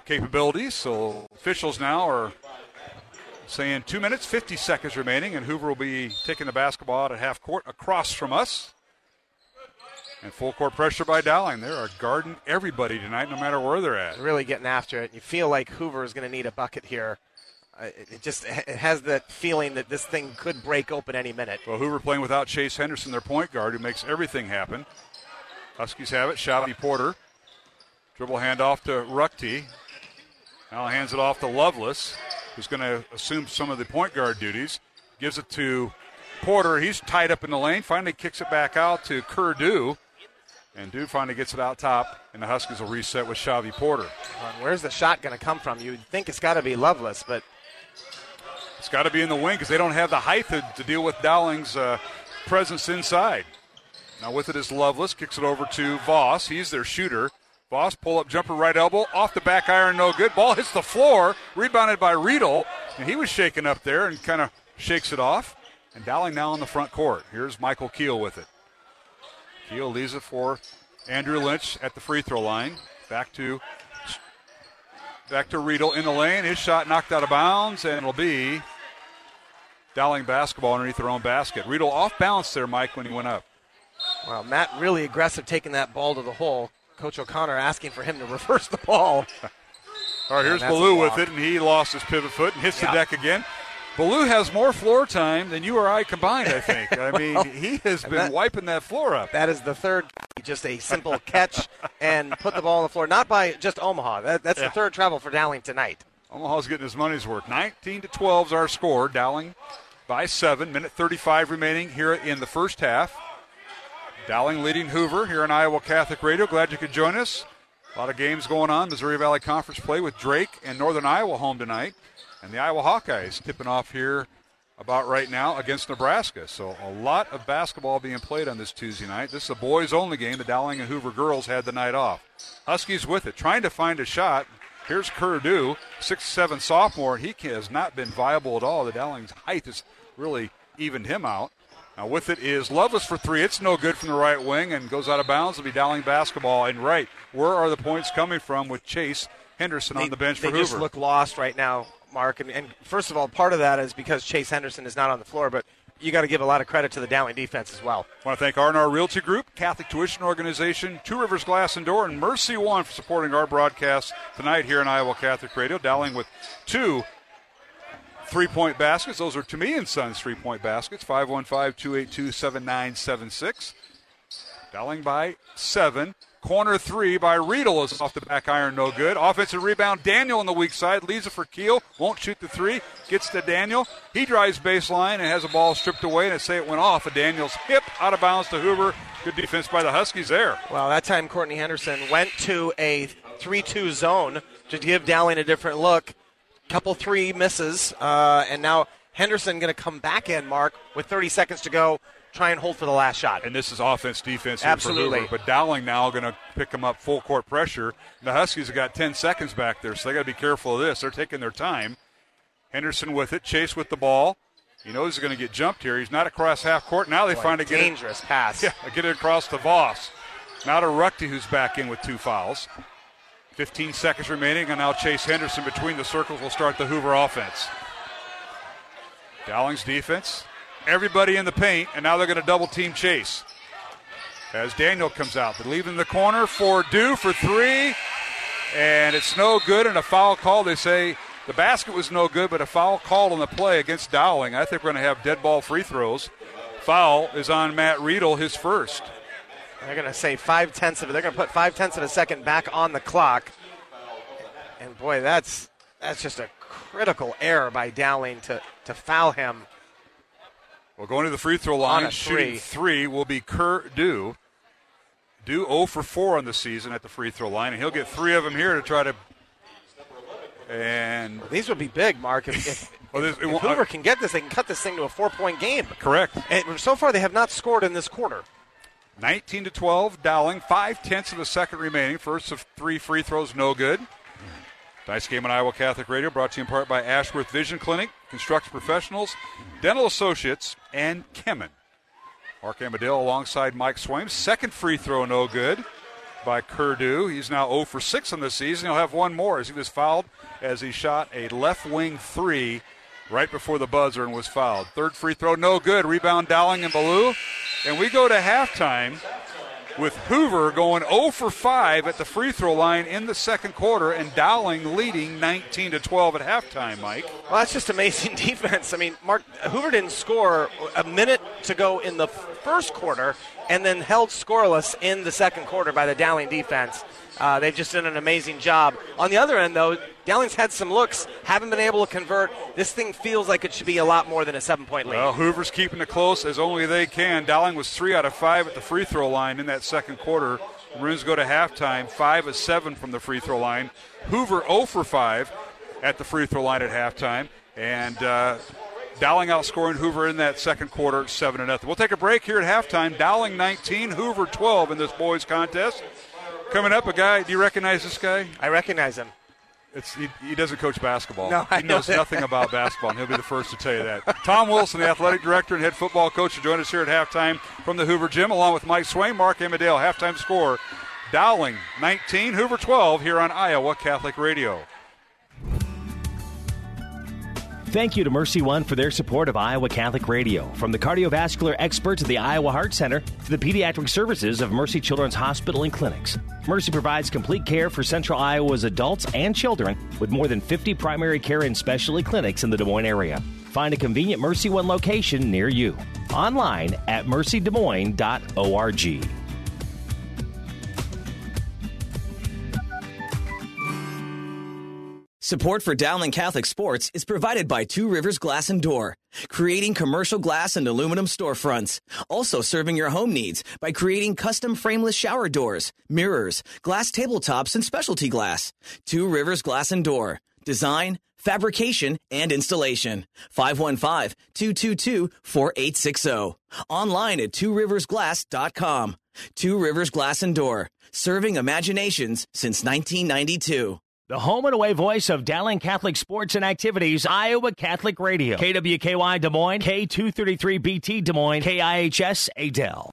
capabilities. So officials now are saying two minutes, fifty seconds remaining, and Hoover will be taking the basketball out at half court across from us. And full court pressure by Dowling. They are guarding everybody tonight, no matter where they're at. Really getting after it. You feel like Hoover is going to need a bucket here. Uh, it just it has that feeling that this thing could break open any minute. Well, Hoover playing without Chase Henderson, their point guard, who makes everything happen. Huskies have it. Shelby Porter. Dribble handoff to Ruckty. Now hands it off to Lovelace, who's going to assume some of the point guard duties. Gives it to Porter. He's tied up in the lane. Finally kicks it back out to Kerr Dew. And Dew finally gets it out top, and the Huskies will reset with Shelby Porter. Where's the shot going to come from? You'd think it's got to be Lovelace, but it's got to be in the wing because they don't have the height to, to deal with Dowling's uh, presence inside. Now with it is Lovelace. Kicks it over to Voss. He's their shooter. Voss, pull-up jumper, right elbow. Off the back iron, no good. Ball hits the floor. Rebounded by Riedel. And he was shaken up there and kind of shakes it off. And Dowling now on the front court. Here's Michael Keel with it. Keel leaves it for Andrew Lynch at the free throw line. Back to back to Riedel in the lane. His shot knocked out of bounds, and it'll be Dowling basketball underneath their own basket. Riedel off balance there, Mike, when he went up. Well, Matt really aggressive taking that ball to the hole. Coach O'Connor asking for him to reverse the ball. All right, here's Ballou with it, and he lost his pivot foot and hits yeah. the deck again. Ballou has more floor time than you or I combined, I think. I mean, well, he has been that, wiping that floor up. That is the third, just a simple catch and put the ball on the floor. Not by just Omaha. That, that's yeah. the third travel for Dowling tonight. Omaha's getting his money's worth. nineteen to twelve is our score. Dowling by seven. Minute thirty-five remaining here in the first half. Dowling leading Hoover here on Iowa Catholic Radio. Glad you could join us. A lot of games going on. Missouri Valley Conference play with Drake and Northern Iowa home tonight. And the Iowa Hawkeyes tipping off here about right now against Nebraska. So a lot of basketball being played on this Tuesday night. This is a boys-only game. The Dowling and Hoover girls had the night off. Huskies with it, trying to find a shot. Here's Kerr Dew, six seven sophomore. He has not been viable at all. The Dowling's height has really evened him out. Now with it is Lovelace for three. It's no good from the right wing and goes out of bounds. It'll be Dowling basketball. And right, where are the points coming from with Chase Henderson they, on the bench for they Hoover? They just look lost right now, Mark. And, and first of all, part of that is because Chase Henderson is not on the floor, but you got to give a lot of credit to the Dowling defense as well. I want to thank R and R Realty Group, Catholic Tuition Organization, Two Rivers Glass and Door, and Mercy One for supporting our broadcast tonight here on Iowa Catholic Radio. Dowling with two three-point baskets. Those are to me and Sons three-point baskets. five one five, two eight two, seven nine seven six. Dowling by seven. Corner three by Riedel is off the back iron, no good. Offensive rebound, Daniel on the weak side. Leaves it for Keel. Won't shoot the three. Gets to Daniel. He drives baseline and has a ball stripped away, and I say it went off of Daniel's hip, out of bounds to Hoover. Good defense by the Huskies there. Well, that time Courtney Henderson went to a three two zone to give Dowling a different look. Couple three misses, uh, and now Henderson going to come back in, Mark, with thirty seconds to go, try and hold for the last shot. And this is offense, defense here Absolutely. for Hoover. But Dowling now going to pick them up full court pressure. The Huskies have got ten seconds back there, so they got to be careful of this. They're taking their time. Henderson with it, Chase with the ball. He knows he's going to get jumped here. He's not across half court. Now they Boy, finally get it. Dangerous pass. Yeah, get it across to Voss. Now to Ruckty, who's back in with two fouls. fifteen seconds remaining, and now Chase Henderson between the circles will start the Hoover offense. Dowling's defense, everybody in the paint, and now they're going to double-team Chase. As Daniel comes out, they're leaving the corner for Dew for three, and it's no good, and a foul call. They say the basket was no good, but a foul called on the play against Dowling. I think we're going to have dead ball free throws. Foul is on Matt Riedel, his first. They're going to say five-tenths of it. They're going to put five-tenths of a second back on the clock. And, boy, that's that's just a critical error by Dowling to, to foul him. Well, going to the free throw line, shooting three. three will be Kerr Dew. Dew zero for four on the season at the free throw line, and he'll get three of them here to try to – and these would be big, Mark. If, if, well, if, if Hoover uh, can get this, they can cut this thing to a four-point game. Correct. And so far they have not scored in this quarter. nineteen to twelve, Dowling, five-tenths of a second remaining. First of three free throws, no good. Nice game on Iowa Catholic Radio, brought to you in part by Ashworth Vision Clinic, Construction Professionals, Dental Associates, and Kemen. Mark Amadale alongside Mike Swaim. Second free throw, no good. by Curdu. He's now zero for six on the season. He'll have one more as he was fouled as he shot a left wing three right before the buzzer and was fouled. Third free throw, no good. Rebound Dowling and Ballou. And we go to halftime with Hoover going zero for five at the free throw line in the second quarter, and Dowling leading nineteen to twelve at halftime, Mike. Well, that's just amazing defense. I mean, Mark, Hoover didn't score a minute to go in the first quarter and then held scoreless in the second quarter by the Dowling defense. Uh, they've just done an amazing job. On the other end, though, Dowling's had some looks, haven't been able to convert. This thing feels like it should be a lot more than a seven-point lead. Well, Hoover's keeping it close as only they can. Dowling was three out of five at the free throw line in that second quarter. Maroons go to halftime, five of seven from the free throw line. Hoover zero for five at the free throw line at halftime. And uh, Dowling outscoring Hoover in that second quarter, seven to nothing. We'll take a break here at halftime. Dowling nineteen, Hoover twelve in this boys contest. Coming up, a guy, do you recognize this guy? I recognize him. It's, he, he doesn't coach basketball. No, I he knows know nothing about basketball, and he'll be the first to tell you that. Tom Wilson, the athletic director and head football coach, will join us here at halftime from the Hoover Gym, along with Mike Swain, Mark Amadale. Halftime score, Dowling nineteen, Hoover twelve, here on Iowa Catholic Radio. Thank you to Mercy One for their support of Iowa Catholic Radio. From the cardiovascular experts at the Iowa Heart Center to the pediatric services of Mercy Children's Hospital and Clinics, Mercy provides complete care for Central Iowa's adults and children with more than fifty primary care and specialty clinics in the Des Moines area. Find a convenient Mercy One location near you. Online at mercy des moines dot org. Support for Dowling Catholic Sports is provided by Two Rivers Glass and Door, creating commercial glass and aluminum storefronts. Also serving your home needs by creating custom frameless shower doors, mirrors, glass tabletops, and specialty glass. Two Rivers Glass and Door. Design, fabrication, and installation. five one five, two two two, four eight six zero. Online at two rivers glass dot com. Two Rivers Glass and Door. Serving imaginations since nineteen ninety-two. The home and away voice of Dowling Catholic Sports and Activities, Iowa Catholic Radio. K W K Y Des Moines, K two thirty-three B T Des Moines, K I H S Adel.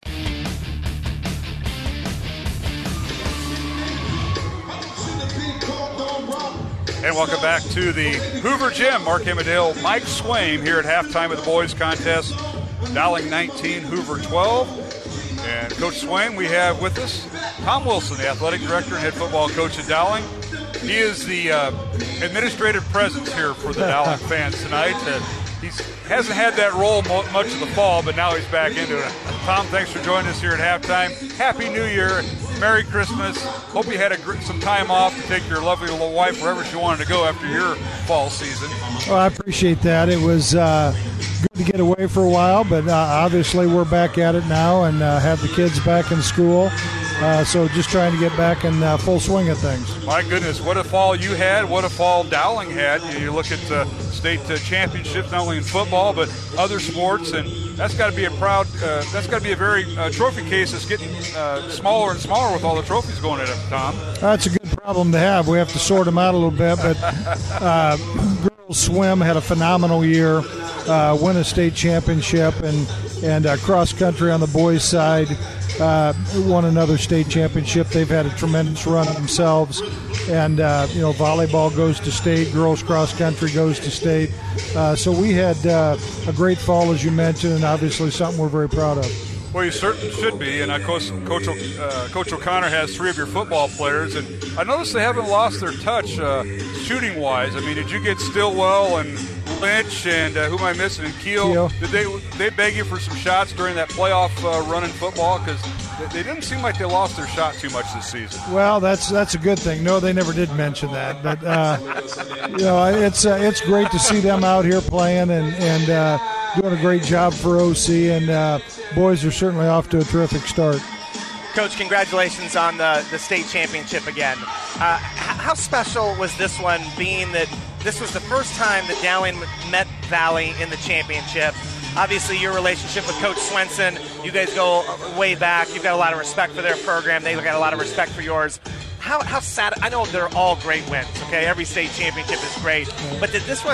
And welcome back to the Hoover Gym. Mark Amadale, Mike Swain here at halftime of the boys contest. Dowling nineteen, Hoover twelve. And Coach Swain, we have with us Tom Wilson, the athletic director and head football coach at Dowling. He is the uh, administrative presence here for the Dowling fans tonight. Uh, he hasn't had that role mo- much of the fall, but now he's back into it. Tom, thanks for joining us here at halftime. Happy New Year. Merry Christmas. Hope you had a gr- some time off to take your lovely little wife wherever she wanted to go after your fall season. Well, I appreciate that. It was uh, good to get away for a while, but uh, obviously we're back at it now and uh, have the kids back in school. Uh, so just trying to get back in uh, full swing of things. My goodness, what a fall you had, what a fall Dowling had. You, you look at uh, state uh, championships, not only in football, but other sports, and that's got to be a proud, uh, that's got to be a very uh, trophy case that's getting uh, smaller and smaller with all the trophies going in it, Tom. That's a good problem to have. We have to sort them out a little bit, but uh, girls swim had a phenomenal year, uh, win a state championship, and, and uh, cross country on the boys' side. Uh, won another state championship. They've had a tremendous run themselves. And, uh, you know, volleyball goes to state. Girls cross country goes to state. Uh, so we had uh, a great fall, as you mentioned, and obviously something we're very proud of. Well, you certainly should be. And, of course, Coach, uh, Coach O'Connor has three of your football players. And I noticed they haven't lost their touch uh, shooting-wise. I mean, did you get Stillwell and Lynch and uh, who am I missing? And Keel. Keel. Did they they beg you for some shots during that playoff uh, run in football? Because they, they didn't seem like they lost their shot too much this season. Well, that's that's a good thing. No, they never did mention that. But uh, you know, it's uh, it's great to see them out here playing and and uh, doing a great job for O C. And uh, boys are certainly off to a terrific start. Coach, congratulations on the, the state championship again. Uh, how special was this one, being that this was the first time that Dowling met Valley in the championship? Obviously, your relationship with Coach Swenson, you guys go way back. You've got a lot of respect for their program. They've got a lot of respect for yours. How how sad? I know they're all great wins, okay? Every state championship is great. But did this one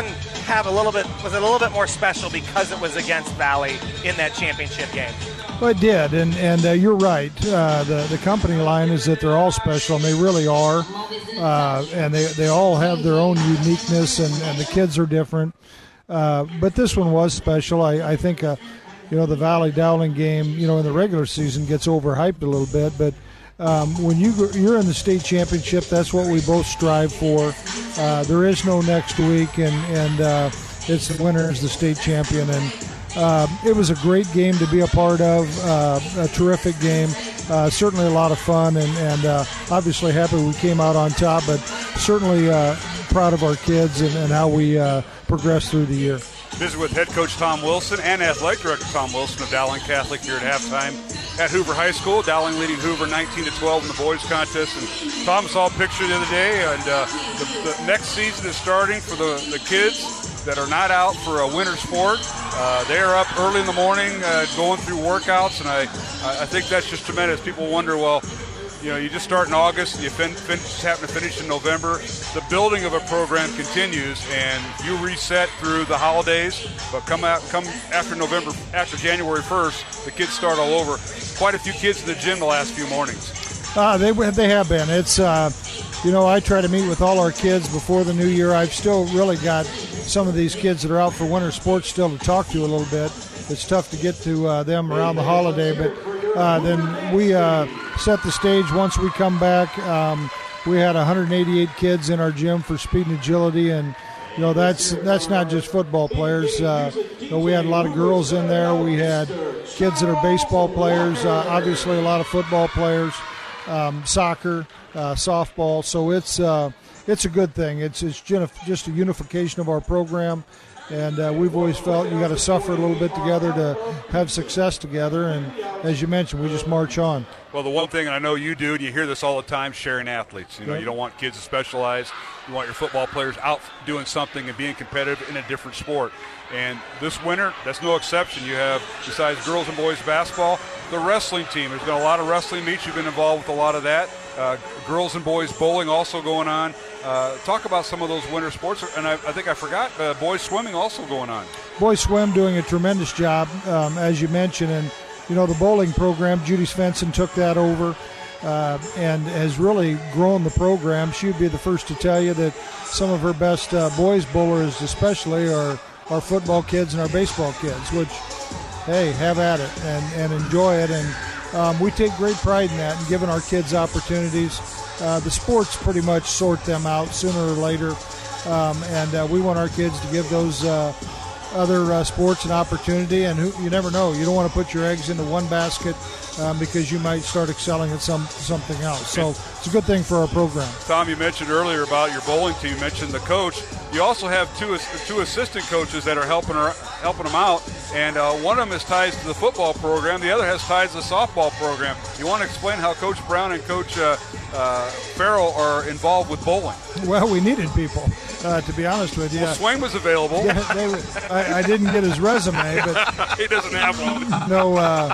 have a little bit, was it a little bit more special because it was against Valley in that championship game? Well, it did, and and uh, you're right. Uh, the the company line is that they're all special, and they really are, uh, and they, they all have their own uniqueness, and, and the kids are different. Uh, but this one was special. I, I think, uh, you know, the Valley Dowling game, you know, in the regular season gets overhyped a little bit, but um, when you you're in the state championship, that's what we both strive for. Uh, there is no next week, and and uh, it's the winner is the state champion, and. Uh, it was a great game to be a part of, uh, a terrific game, uh, certainly a lot of fun, and, and uh, obviously happy we came out on top, but certainly uh, proud of our kids and, and how we uh, progressed through the year. Visit with head coach Tom Wilson and athletic director Tom Wilson of Dowling Catholic here at halftime at Hoover High School. Dowling leading Hoover nineteen to twelve in the boys contest. And Tom saw a picture the other day, and uh, the, the next season is starting for the, the kids that are not out for a winter sport. Uh, they are up early in the morning uh, going through workouts, and I, I think that's just tremendous. People wonder, well, you know, you just start in August and you fin- fin- happen to finish in November. The building of a program continues, and you reset through the holidays, but come out, come after November, after January first, the kids start all over. Quite a few kids in the gym the last few mornings. Uh, they they have been. It's, uh, you know, I try to meet with all our kids before the new year. I've still really got some of these kids that are out for winter sports still to talk to a little bit. It's tough to get to uh, them around the holiday, but uh, then we uh, set the stage once we come back. Um, we had one hundred eighty-eight kids in our gym for speed and agility, and you know that's that's not just football players. Uh, you know, we had a lot of girls in there. We had kids that are baseball players, uh, obviously a lot of football players, um, soccer, uh, softball. So it's uh, it's a good thing. It's it's just a unification of our program. And uh, we've always felt you got to suffer a little bit together to have success together. And as you mentioned, we just march on. Well, the one thing, and I know you do, and you hear this all the time, sharing athletes. You know, yep. You don't want kids to specialize. You want your football players out doing something and being competitive in a different sport. And this winter, that's no exception. You have, besides girls and boys basketball, the wrestling team. There's been a lot of wrestling meets. You've been involved with a lot of that. Uh, girls and boys bowling also going on. Uh, talk about some of those winter sports. And I, I think I forgot, uh, boys swimming also going on. Boys swim doing a tremendous job, um, as you mentioned. And, you know, the bowling program, Judy Svensson took that over uh, and has really grown the program. She would be the first to tell you that some of her best uh, boys bowlers especially are our football kids and our baseball kids, which, hey, have at it and, and enjoy it. And um, we take great pride in that and giving our kids opportunities. Uh, the sports pretty much sort them out sooner or later, um, and uh, we want our kids to give those uh, other uh, sports an opportunity. And who, you never know. You don't want to put your eggs into one basket um, because you might start excelling at some something else. So it's a good thing for our program. Tom, you mentioned earlier about your bowling team. You mentioned the coach. You also have two two assistant coaches that are helping her helping them out, and uh, one of them is ties to the football program. The other has ties to the softball program. You want to explain how Coach Brown and Coach uh, uh, Farrell are involved with bowling? Well, we needed people, uh, to be honest with you. Well, Swain was available. Yeah, they, I, I didn't get his resume, but he doesn't have one. No, uh,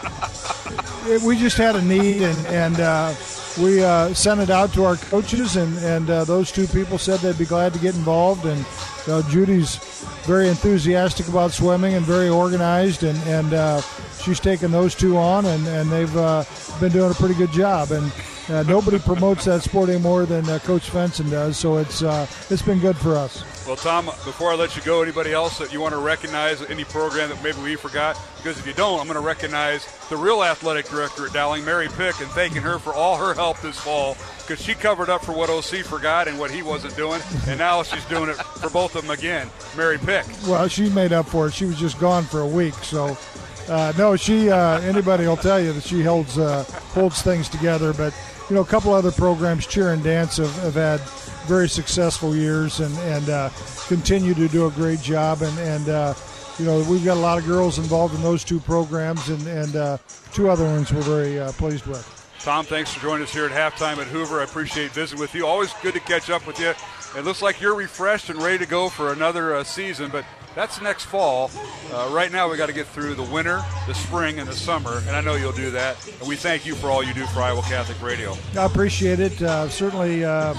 it, we just had a need, and and. Uh, We uh, sent it out to our coaches, and, and uh, those two people said they'd be glad to get involved. And you know, Judy's very enthusiastic about swimming and very organized, and, and uh, she's taken those two on, and, and they've uh, been doing a pretty good job. And uh, nobody promotes that sport any more than uh, Coach Svensson does, so it's uh, it's been good for us. Well, Tom, before I let you go, anybody else that you want to recognize, any program that maybe we forgot? Because if you don't, I'm going to recognize the real athletic director at Dowling, Mary Pick, and thanking her for all her help this fall, because she covered up for what O C forgot and what he wasn't doing, and now she's doing it for both of them again. Mary Pick. Well, she made up for it. She was just gone for a week, so uh, no, she. Uh, anybody will tell you that she holds uh, holds things together. But you know, a couple other programs, cheer and dance, have, have had very successful years and and uh, continue to do a great job. And and uh, you know, we've got a lot of girls involved in those two programs, and and uh, two other ones we're very uh, pleased with. Tom, thanks for joining us here at halftime at Hoover. I appreciate visiting with you. Always good to catch up with you. It looks like you're refreshed and ready to go for another uh, season, but that's next fall. Uh, right now we got to get through the winter, the spring, and the summer, and I know you'll do that. And we thank you for all you do for Iowa Catholic Radio. I appreciate it. Uh, certainly uh,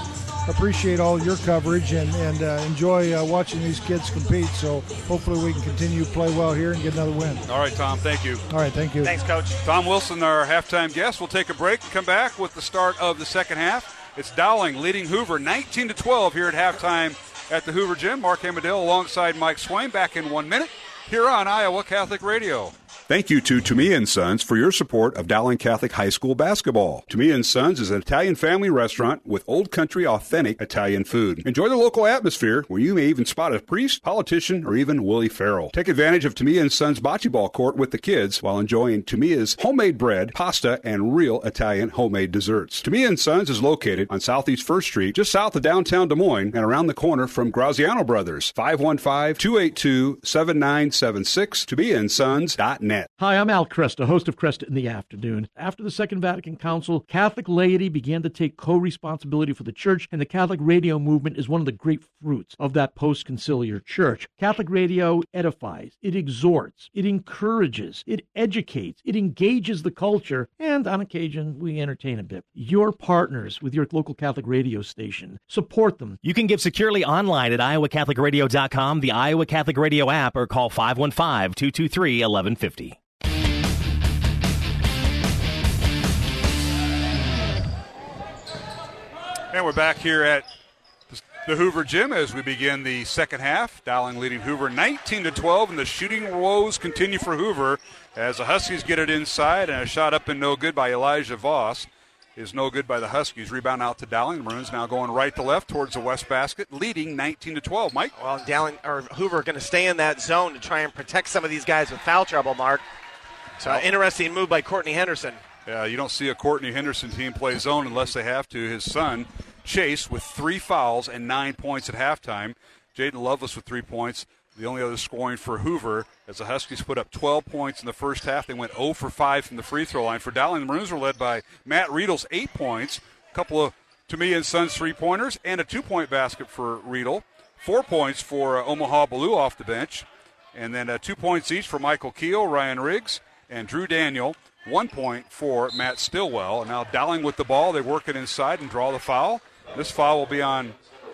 appreciate all your coverage and, and uh, enjoy uh, watching these kids compete. So hopefully we can continue to play well here and get another win. All right, Tom, thank you. All right, thank you. Thanks, Coach. Tom Wilson, our halftime guest. We'll take a break and come back with the start of the second half. It's Dowling leading Hoover nineteen to twelve here at halftime at the Hoover Gym. Mark Amadale alongside Mike Swain back in one minute here on Iowa Catholic Radio. Thank you to Toomey and Sons for your support of Dowling Catholic High School basketball. Toomey and Sons is an Italian family restaurant with old country authentic Italian food. Enjoy the local atmosphere where you may even spot a priest, politician, or even Willie Farrell. Take advantage of Toomey and Sons bocce ball court with the kids while enjoying Toomeya's homemade bread, pasta, and real Italian homemade desserts. Toomey and Sons is located on Southeast first Street, just south of downtown Des Moines and around the corner from Graziano Brothers. five one five, two eight two, seven nine seven six, Toomey and Sons dot net. Hi, I'm Al Cresta, host of Cresta in the Afternoon. After the Second Vatican Council, Catholic laity began to take co-responsibility for the church, and the Catholic radio movement is one of the great fruits of that post-conciliar church. Catholic radio edifies, it exhorts, it encourages, it educates, it engages the culture, and on occasion, we entertain a bit. You're partners with your local Catholic radio station. Support them. You can give securely online at iowa catholic radio dot com, the Iowa Catholic Radio app, or call five one five, two two three, one one five zero. And we're back here at the Hoover Gym as we begin the second half. Dowling leading Hoover nineteen to twelve, and the shooting woes continue for Hoover as the Huskies get it inside, and a shot up and no good by Elijah Voss is no good by the Huskies. Rebound out to Dowling. The Maroons now going right to left towards the west basket, leading nineteen to twelve. Mike? Well, Dowling or Hoover going to stay in that zone to try and protect some of these guys with foul trouble, Mark. So well, interesting move by Courtney Henderson. Yeah, you don't see a Courtney Henderson team play zone unless they have to. His son, Chase, with three fouls and nine points at halftime. Jaden Lovelace with three points. The only other scoring for Hoover as the Huskies put up twelve points in the first half. They went zero for five from the free throw line. For Dowling, the Maroons were led by Matt Riedl's eight points, a couple of Toomey and Sons three-pointers, and a two-point basket for Riedl. Four points for uh, Omaha Ballou off the bench. And then uh, two points each for Michael Keogh, Ryan Riggs, and Drew Daniel. One point for Matt Stillwell. And now Dowling with the ball. They work it inside and draw the foul. This foul will be on,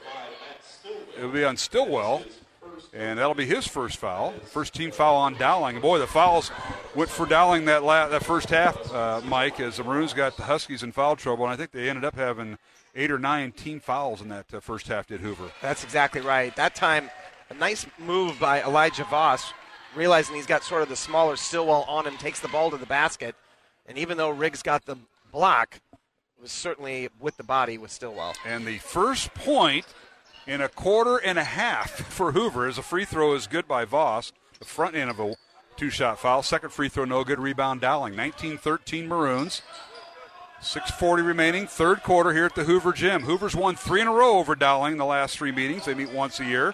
it will be on Stillwell. And that'll be his first foul. First team foul on Dowling. And boy, the fouls went for Dowling that la- that first half, uh, Mike, as the Maroons got the Huskies in foul trouble. And I think they ended up having eight or nine team fouls in that uh, first half, did Hoover. That's exactly right. That time, a nice move by Elijah Voss, realizing he's got sort of the smaller Stillwell on him, takes the ball to the basket. And even though Riggs got the block, it was certainly with the body with Stillwell. And the first point in a quarter and a half for Hoover as a free throw is good by Voss, the front end of a two-shot foul. Second free throw, no good. Rebound Dowling. nineteen thirteen Maroons. six forty remaining. Third quarter here at the Hoover Gym. Hoover's won three in a row over Dowling the last three meetings. They meet once a year.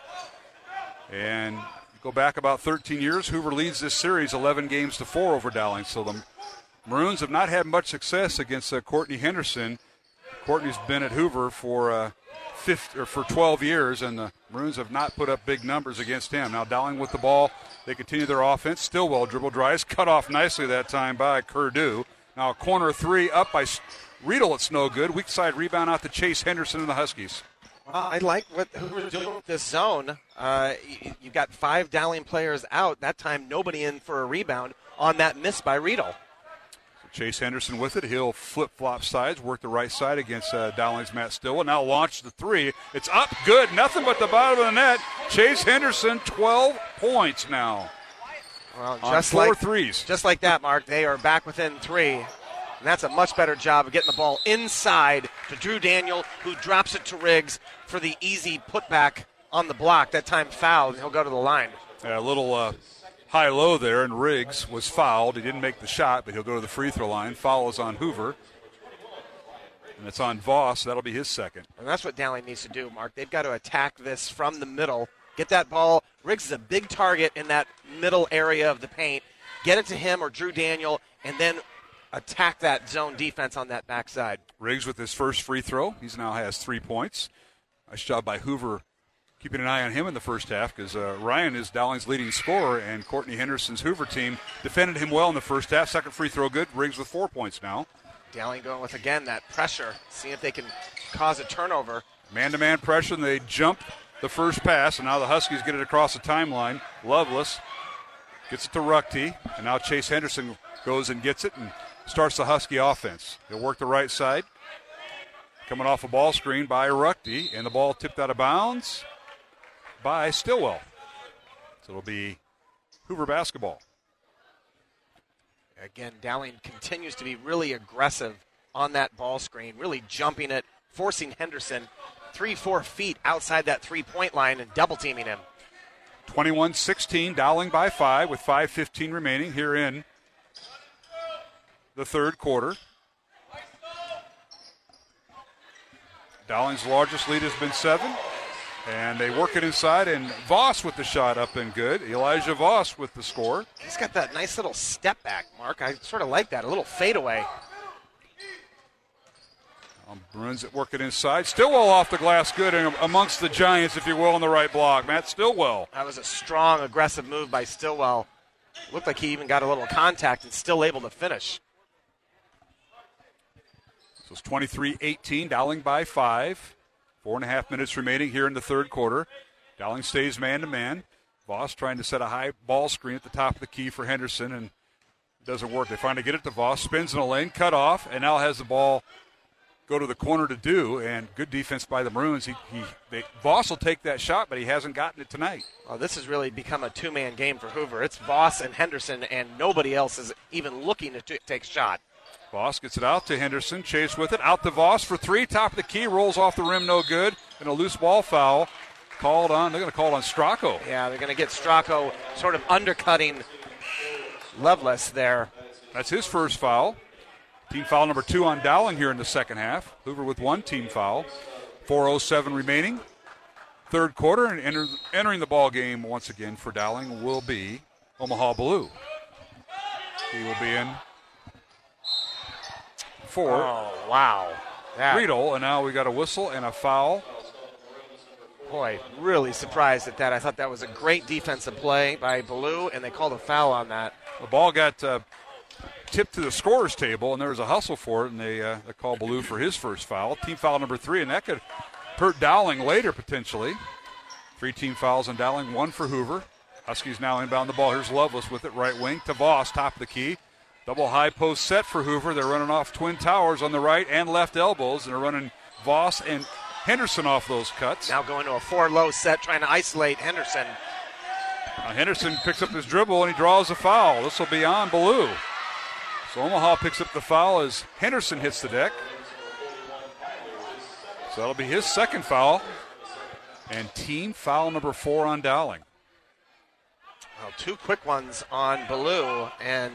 And go back about thirteen years, Hoover leads this series eleven games to four over Dowling. So the Maroons have not had much success against uh, Courtney Henderson. Courtney's been at Hoover for uh, fifty, or for twelve years, and the Maroons have not put up big numbers against him. Now Dowling with the ball. They continue their offense. Stillwell dribble drives. Cut off nicely that time by Curdew. Now a corner three up by Riedl. It's no good. Weak side rebound out to Chase Henderson and the Huskies. Well, I like what Hoover's doing with this zone. Uh, you, you've got five Dowling players out. That time nobody in for a rebound on that miss by Riedl. Chase Henderson with it. He'll flip-flop sides, work the right side against uh, Dowling's Matt Stillwell. Now launch the three. It's up, good. Nothing but the bottom of the net. Chase Henderson, twelve points now. Well, on just four like, threes. Just like that, Mark. They are back within three. And that's a much better job of getting the ball inside to Drew Daniel, who drops it to Riggs for the easy putback on the block. That time fouled, and he'll go to the line. Yeah, a little uh, high-low there, and Riggs was fouled. He didn't make the shot, but he'll go to the free throw line. Foul is on Hoover. And it's on Voss. That'll be his second. And that's what Dowling needs to do, Mark. They've got to attack this from the middle. Get that ball. Riggs is a big target in that middle area of the paint. Get it to him or Drew Daniel, and then attack that zone defense on that backside. Riggs with his first free throw. He now has three points. Nice job by Hoover keeping an eye on him in the first half because uh, Ryan is Dowling's leading scorer, and Courtney Henderson's Hoover team defended him well in the first half. Second free throw good. Riggs with four points now. Dowling going with, again, that pressure, seeing if they can cause a turnover. Man-to-man pressure, and they jump the first pass, and now the Huskies get it across the timeline. Lovelace gets it to Ruckty, and now Chase Henderson goes and gets it and starts the Husky offense. He'll work the right side. Coming off a ball screen by Ruckty, and the ball tipped out of bounds by Stillwell. So it'll be Hoover basketball. Again, Dowling continues to be really aggressive on that ball screen, really jumping it, forcing Henderson three, four feet outside that three-point line and double-teaming him. twenty-one sixteen, Dowling by five with five fifteen remaining here in the third quarter. Dowling's largest lead has been seven, and they work it inside, and Voss with the shot up and good. Elijah Voss with the score. He's got that nice little step back, Mark. I sort of like that, a little fadeaway. Um, Bruins that work it inside. Stillwell off the glass good, and amongst the Giants, if you will, on the right block. Matt Stillwell. That was a strong, aggressive move by Stillwell. Looked like he even got a little contact and still able to finish. So it's twenty-three eighteen, Dowling by five. Four and a half minutes remaining here in the third quarter. Dowling stays man-to-man. Voss trying to set a high ball screen at the top of the key for Henderson, and it doesn't work. They finally get it to Voss, spins in the lane, cut off, and now has the ball go to the corner to do, and good defense by the Maroons. He, he, they, Voss will take that shot, but he hasn't gotten it tonight. Well, this has really become a two-man game for Hoover. It's Voss and Henderson, and nobody else is even looking to t- take a shot. Voss gets it out to Henderson. Chase with it. Out to Voss for three. Top of the key. Rolls off the rim. No good. And a loose ball foul called on. They're going to call it on Stracco. Yeah, they're going to get Stracco sort of undercutting Lovelace there. That's his first foul. Team foul number two on Dowling here in the second half. Hoover with one team foul. four oh seven remaining. Third quarter, and enter, entering the ball game once again for Dowling will be Omaha Blue. He will be in for oh, wow. That. Riedel, and now we got a whistle and a foul. Boy, really surprised at that. I thought that was a great defensive play by Blue, and they called a foul on that. The ball got uh, tipped to the scorer's table, and there was a hustle for it, and they, uh, they called Blue for his first foul. Team foul number three, and that could hurt Dowling later potentially. Three team fouls on Dowling, one for Hoover. Huskies now inbound the ball. Here's Lovelace with it, right wing to Voss, top of the key. Double high post set for Hoover. They're running off twin towers on the right and left elbows, and they're running Voss and Henderson off those cuts. Now going to a four-low set, trying to isolate Henderson. Now Henderson picks up his dribble, and he draws a foul. This will be on Ballou. So Omaha picks up the foul as Henderson hits the deck. So that'll be his second foul. And team foul number four on Dowling. Well, two quick ones on Ballou, and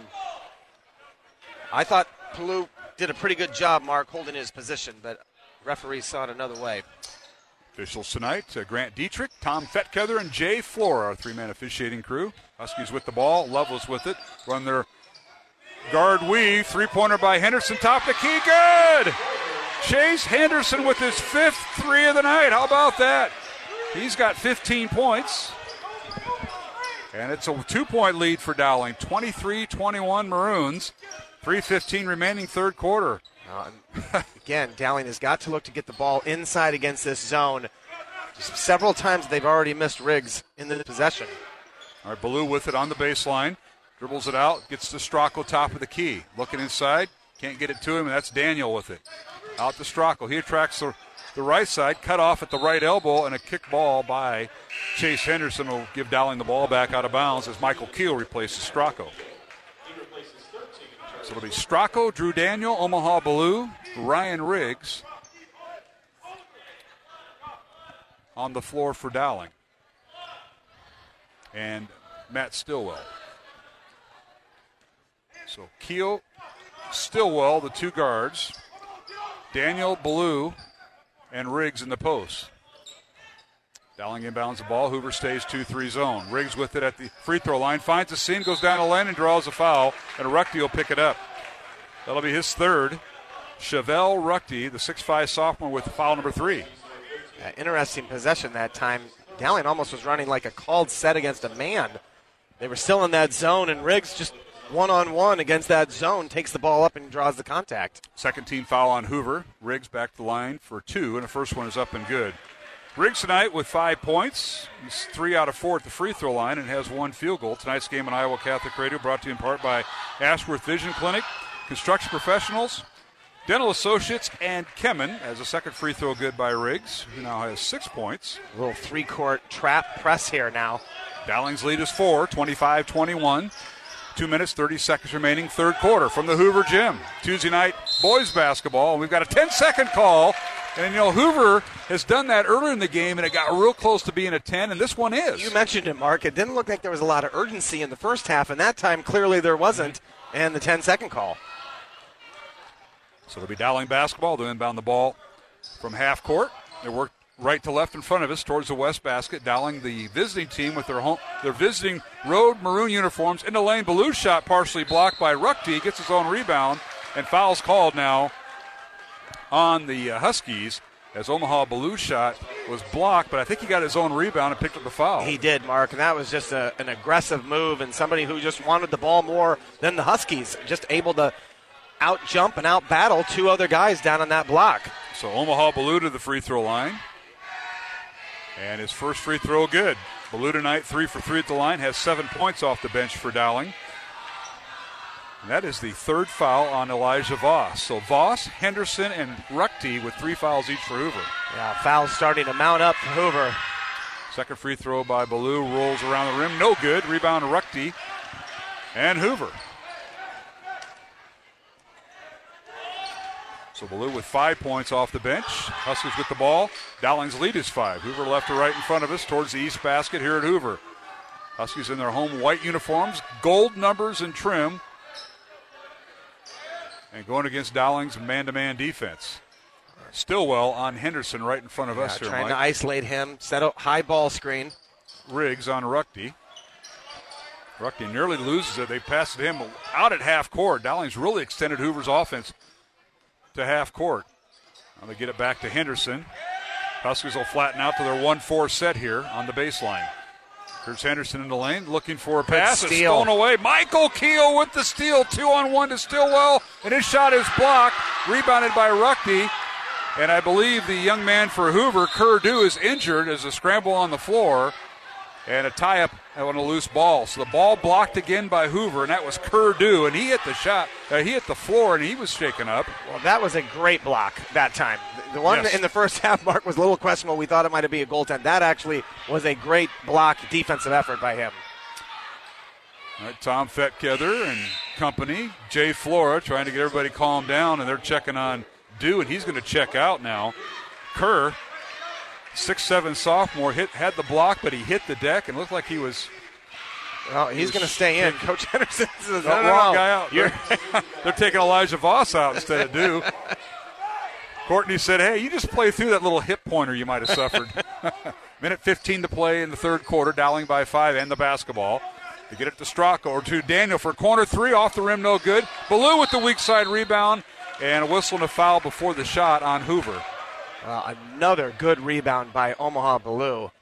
I thought Ballou did a pretty good job, Mark, holding his position, but referees saw it another way. Officials tonight, uh, Grant Dietrich, Tom Fetkether, and Jay Flora, our three-man officiating crew. Huskies with the ball, Lovelace with it, run their guard weave, three-pointer by Henderson, top the key, good! Chase Henderson with his fifth three of the night, how about that? He's got fifteen points. And it's a two-point lead for Dowling, twenty-three twenty-one Maroons. three fifteen remaining third quarter. Uh, again, Dowling has got to look to get the ball inside against this zone. Several times they've already missed Riggs in the possession. All right, Ballou with it on the baseline. Dribbles it out, gets to Stracco, top of the key. Looking inside, can't get it to him, and that's Daniel with it. Out to Stracco. He attracts the, the right side, cut off at the right elbow, and a kick ball by Chase Henderson will give Dowling the ball back out of bounds as Michael Keel replaces Stracco. So it'll be Stracco, Drew Daniel, Omaha Ballou, Ryan Riggs on the floor for Dowling. And Matt Stillwell. So Keel, Stillwell, the two guards. Daniel, Ballou, and Riggs in the post. Dowling inbounds the ball. Hoover stays two three zone. Riggs with it at the free throw line. Finds a seam, goes down the lane, and draws a foul. And Ruckty will pick it up. That'll be his third. Chevelle Ruckty, the six five sophomore, with foul number three. Uh, interesting possession that time. Dowling almost was running like a called set against a man. They were still in that zone, and Riggs just one-on-one against that zone, takes the ball up and draws the contact. Second team foul on Hoover. Riggs back to the line for two, and the first one is up and good. Riggs tonight with five points. He's three out of four at the free throw line and has one field goal. Tonight's game on Iowa Catholic Radio brought to you in part by Ashworth Vision Clinic, Construction Professionals, Dental Associates, and Kemen as a second free throw good by Riggs, who now has six points. A little three-court trap press here now. Dowling's lead is four, twenty-five twenty-one. Two minutes, thirty seconds remaining, third quarter from the Hoover Gym. Tuesday night boys basketball, and we've got a ten-second call. And, you know, Hoover has done that earlier in the game, and it got real close to being a ten, and this one is. You mentioned it, Mark. It didn't look like there was a lot of urgency in the first half, and that time clearly there wasn't, and the ten-second call. So it'll be Dowling basketball. They'll inbound the ball from half court. They work right to left in front of us towards the west basket. Dowling, the visiting team with their home, their visiting road maroon uniforms in the lane. Ballou shot partially blocked by Ruckty. Gets his own rebound, and foul's called now on the uh, Huskies as Omaha Ballou shot was blocked, but I think he got his own rebound and picked up the foul. He did, Mark, and that was just a, an aggressive move and somebody who just wanted the ball more than the Huskies, just able to out-jump and out-battle two other guys down on that block. So Omaha Ballou to the free throw line. And his first free throw good. Ballou tonight, three for three at the line, has seven points off the bench for Dowling. And that is the third foul on Elijah Voss. So Voss, Henderson, and Ruckty with three fouls each for Hoover. Yeah, fouls starting to mount up for Hoover. Second free throw by Ballou, rolls around the rim, no good. Rebound to Ruckty and Hoover. So Ballou with five points off the bench. Huskies with the ball. Dowling's lead is five. Hoover left to right in front of us towards the east basket here at Hoover. Huskies in their home white uniforms, gold numbers and trim. And going against Dowling's man-to-man defense. Stillwell on Henderson right in front of yeah, us here, trying Mike. to isolate him, set a high ball screen. Riggs on Ruckty. Ruckty nearly loses it. They passed it him out at half court. Dowling's really extended Hoover's offense to half court. Now they get it back to Henderson. Huskies will flatten out to their one four set here on the baseline. Here's Henderson in the lane, looking for a pass. It's stolen away. Michael Keel with the steal. Two on one to Stillwell, and his shot is blocked. Rebounded by Ruckty. And I believe the young man for Hoover, Kerr Dew, is injured as a scramble on the floor and a tie-up on a loose ball. So the ball blocked again by Hoover, and that was Kerr Dew, and he hit the shot. Uh, he hit the floor, and he was shaken up. Well, that was a great block that time. The one yes. in the first half, Mark, was a little questionable. We thought it might be a goaltend. That actually was a great block defensive effort by him. All right, Tom Fetkether and company, Jay Flora trying to get everybody calmed down, and they're checking on Dew, and he's going to check out now. Kerr, six seven sophomore, hit had the block, but he hit the deck and looked like he was. Well, he's going to stay in. Coach Henderson says, no, no, no, wrong no. guy out. They're, they're taking Elijah Voss out instead of Dew. Courtney said, hey, you just play through that little hip pointer you might have suffered. Minute fifteen to play in the third quarter. Dowling by five and the basketball. They get it to Stracco or to Daniel for corner three. Off the rim, no good. Ballou with the weak side rebound and a whistle and a foul before the shot on Hoover. Uh, another good rebound by Omaha Ballou.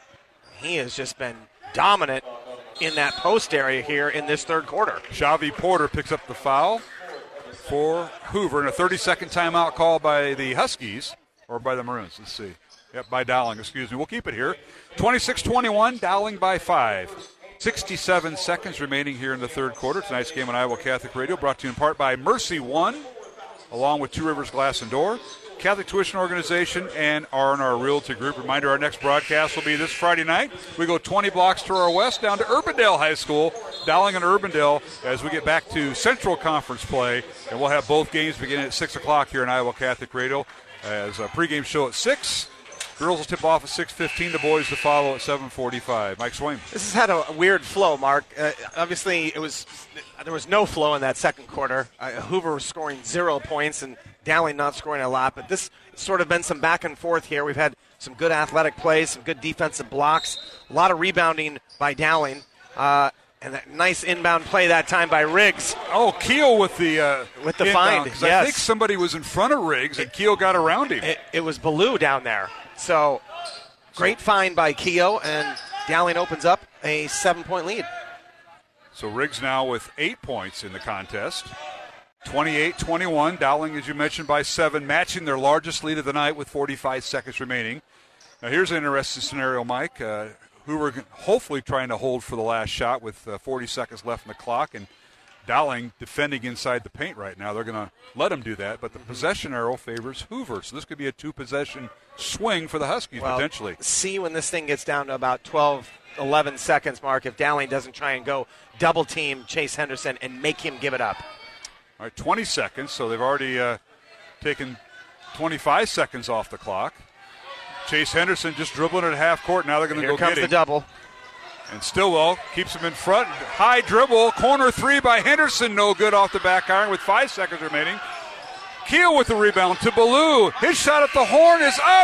He has just been dominant in that post area here in this third quarter. Xavi Porter picks up the foul for Hoover, and a thirty-second timeout call by the Huskies, or by the Maroons. Let's see. Yep, by Dowling, excuse me. We'll keep it here. twenty-six twenty-one, Dowling by five. sixty-seven seconds remaining here in the third quarter. Tonight's game on Iowa Catholic Radio brought to you in part by Mercy One, along with Two Rivers Glass and Door, Catholic Tuition Organization, and R and R Realty Group. Reminder, our next broadcast will be this Friday night. We go twenty blocks to our west down to Urbandale High School, Dowling and Urbandale, as we get back to Central Conference play. And we'll have both games beginning at six o'clock here on Iowa Catholic Radio as a pregame show at six. Girls will tip off at six fifteen. The boys to follow at seven forty-five. Mike Swaim. This has had a weird flow, Mark. Uh, obviously, it was there was no flow in that second quarter. Uh, Hoover was scoring zero points and Dowling not scoring a lot. But this sort of been some back and forth here. We've had some good athletic plays, some good defensive blocks, a lot of rebounding by Dowling. Uh, and that nice inbound play that time by Riggs. Oh, Keel with the uh, with the inbound, find. Yes. I think somebody was in front of Riggs and Keel got around him. It, it was Ballou down there. So great find by Keo, and Dowling opens up a seven-point lead. So Riggs now with eight points in the contest. twenty-eight twenty-one. Dowling, as you mentioned, by seven, matching their largest lead of the night with forty-five seconds remaining. Now here's an interesting scenario, Mike. Uh, Hoover hopefully trying to hold for the last shot with uh, forty seconds left in the clock, and Dowling defending inside the paint right now. They're going to let him do that, but the possession arrow favors Hoover. So this could be a two-possession swing for the Huskies well, potentially. See when this thing gets down to about twelve, eleven seconds, Mark, if Dowling doesn't try and go double-team Chase Henderson and make him give it up. All right, twenty seconds, so they've already uh, taken twenty-five seconds off the clock. Chase Henderson just dribbling at half court. Now they're going to go get him. Here comes the double. And Stillwell keeps him in front. High dribble. Corner three by Henderson. No good off the back iron with five seconds remaining. Keel with the rebound to Ballou. His shot at the horn is up.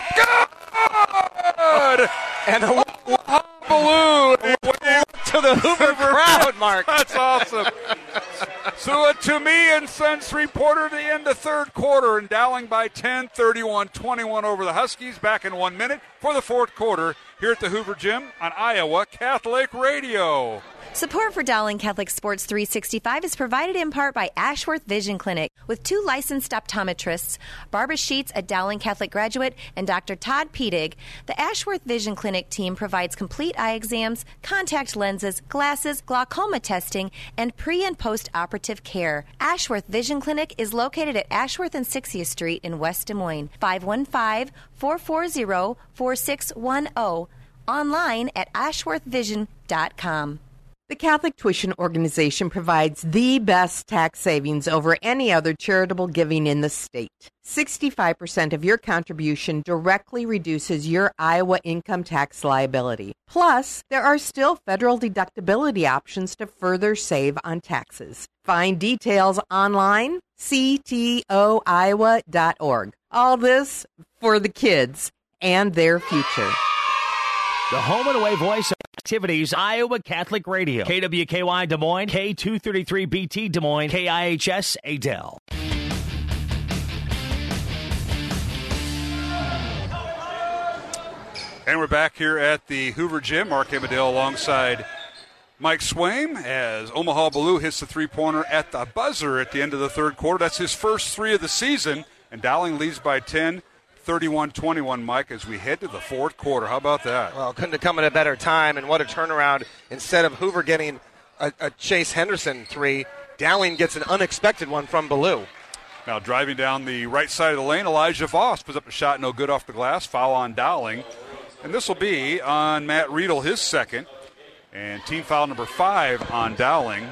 Good! And a oh, Ballou to the Hoover crowd, Mark. That's awesome. So a to me and Sons three-pointer to the end of third quarter, and Dowling by ten, thirty-one twenty-one over the Huskies. Back in one minute for the fourth quarter here at the Hoover Gym on Iowa Catholic Radio. Support for Dowling Catholic Sports three sixty-five is provided in part by Ashworth Vision Clinic with two licensed optometrists, Barbara Sheets, a Dowling Catholic graduate, and Doctor Todd Pedig. The Ashworth Vision Clinic team provides complete eye exams, contact lenses, glasses, glaucoma testing, and pre- and post-operative care. Ashworth Vision Clinic is located at Ashworth and sixtieth Street in West Des Moines. five one five, four four zero, four six one zero. Online at ashworth vision dot com. The Catholic Tuition Organization provides the best tax savings over any other charitable giving in the state. sixty-five percent of your contribution directly reduces your Iowa income tax liability. Plus, there are still federal deductibility options to further save on taxes. Find details online, c t o iowa dot org. All this for the kids and their future. The home and away voice of activities, Iowa Catholic Radio. K W K Y Des Moines, K two thirty-three B T Des Moines, K I H S Adel. And we're back here at the Hoover Gym. Mark Amadale alongside Mike Swaim as Omaha Ballou hits the three-pointer at the buzzer at the end of the third quarter. That's his first three of the season, and Dowling leads by ten. thirty-one twenty-one, Mike, as we head to the fourth quarter. How about that? Well, couldn't have come at a better time, and what a turnaround. Instead of Hoover getting a, a Chase Henderson three, Dowling gets an unexpected one from Ballou. Now driving down the right side of the lane, Elijah Voss puts up a shot, no good off the glass. Foul on Dowling. And this will be on Matt Riedel, his second. And team foul number five on Dowling.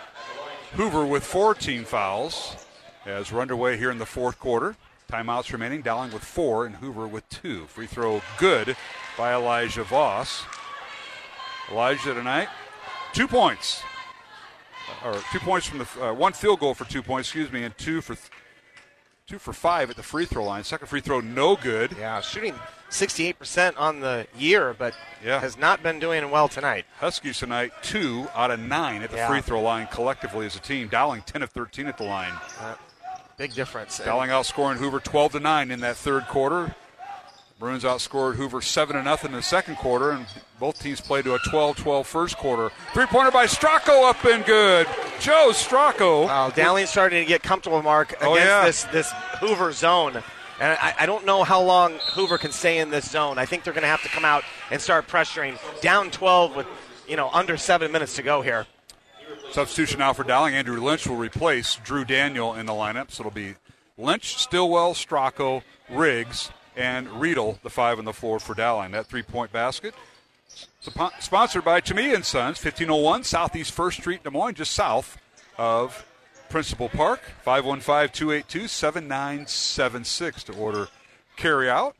Hoover with four team fouls as we're underway here in the fourth quarter. Timeouts remaining, Dowling with four and Hoover with two. Free throw good by Elijah Voss. Elijah tonight, two points. Or two points from the, uh, one field goal for two points, excuse me, and two for th- two for five at the free throw line. Second free throw, no good. Yeah, shooting sixty-eight percent on the year, but yeah. has not been doing well tonight. Huskies tonight, two out of nine at the yeah. free throw line collectively as a team. Dowling, ten of thirteen at the line. Uh, Big difference. Dowling outscoring Hoover twelve to nine in that third quarter. Bruins outscored Hoover seven to nothing in the second quarter, and both teams played to a twelve twelve first quarter. Three-pointer by Stracco up and good. Joe Stracco. Wow, Dowling's starting to get comfortable, Mark, against oh, yeah. this, this Hoover zone. And I, I don't know how long Hoover can stay in this zone. I think they're going to have to come out and start pressuring. Down twelve with, you know, under seven minutes to go here. Substitution now for Dowling. Andrew Lynch will replace Drew Daniel in the lineup. So it'll be Lynch, Stillwell, Stracco, Riggs, and Riedel, the five on the floor for Dowling. That three-point basket sponsored by Chimie and Sons, fifteen oh one Southeast First Street, Des Moines, just south of Principal Park. five one five, two eight two, seven nine seven six to order carry out.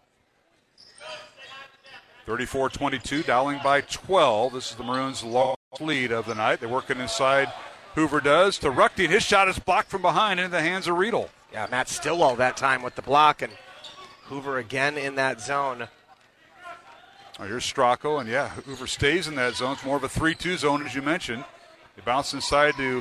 thirty-four twenty-two, Dowling by twelve. This is the Maroons' long lead of the night. They're working inside. Hoover does to Ruchting. His shot is blocked from behind into the hands of Riedel. Yeah, Matt Stillwell that time with the block, and Hoover again in that zone. Oh, here's Stracco, and yeah, Hoover stays in that zone. It's more of a three two zone, as you mentioned. They bounce inside to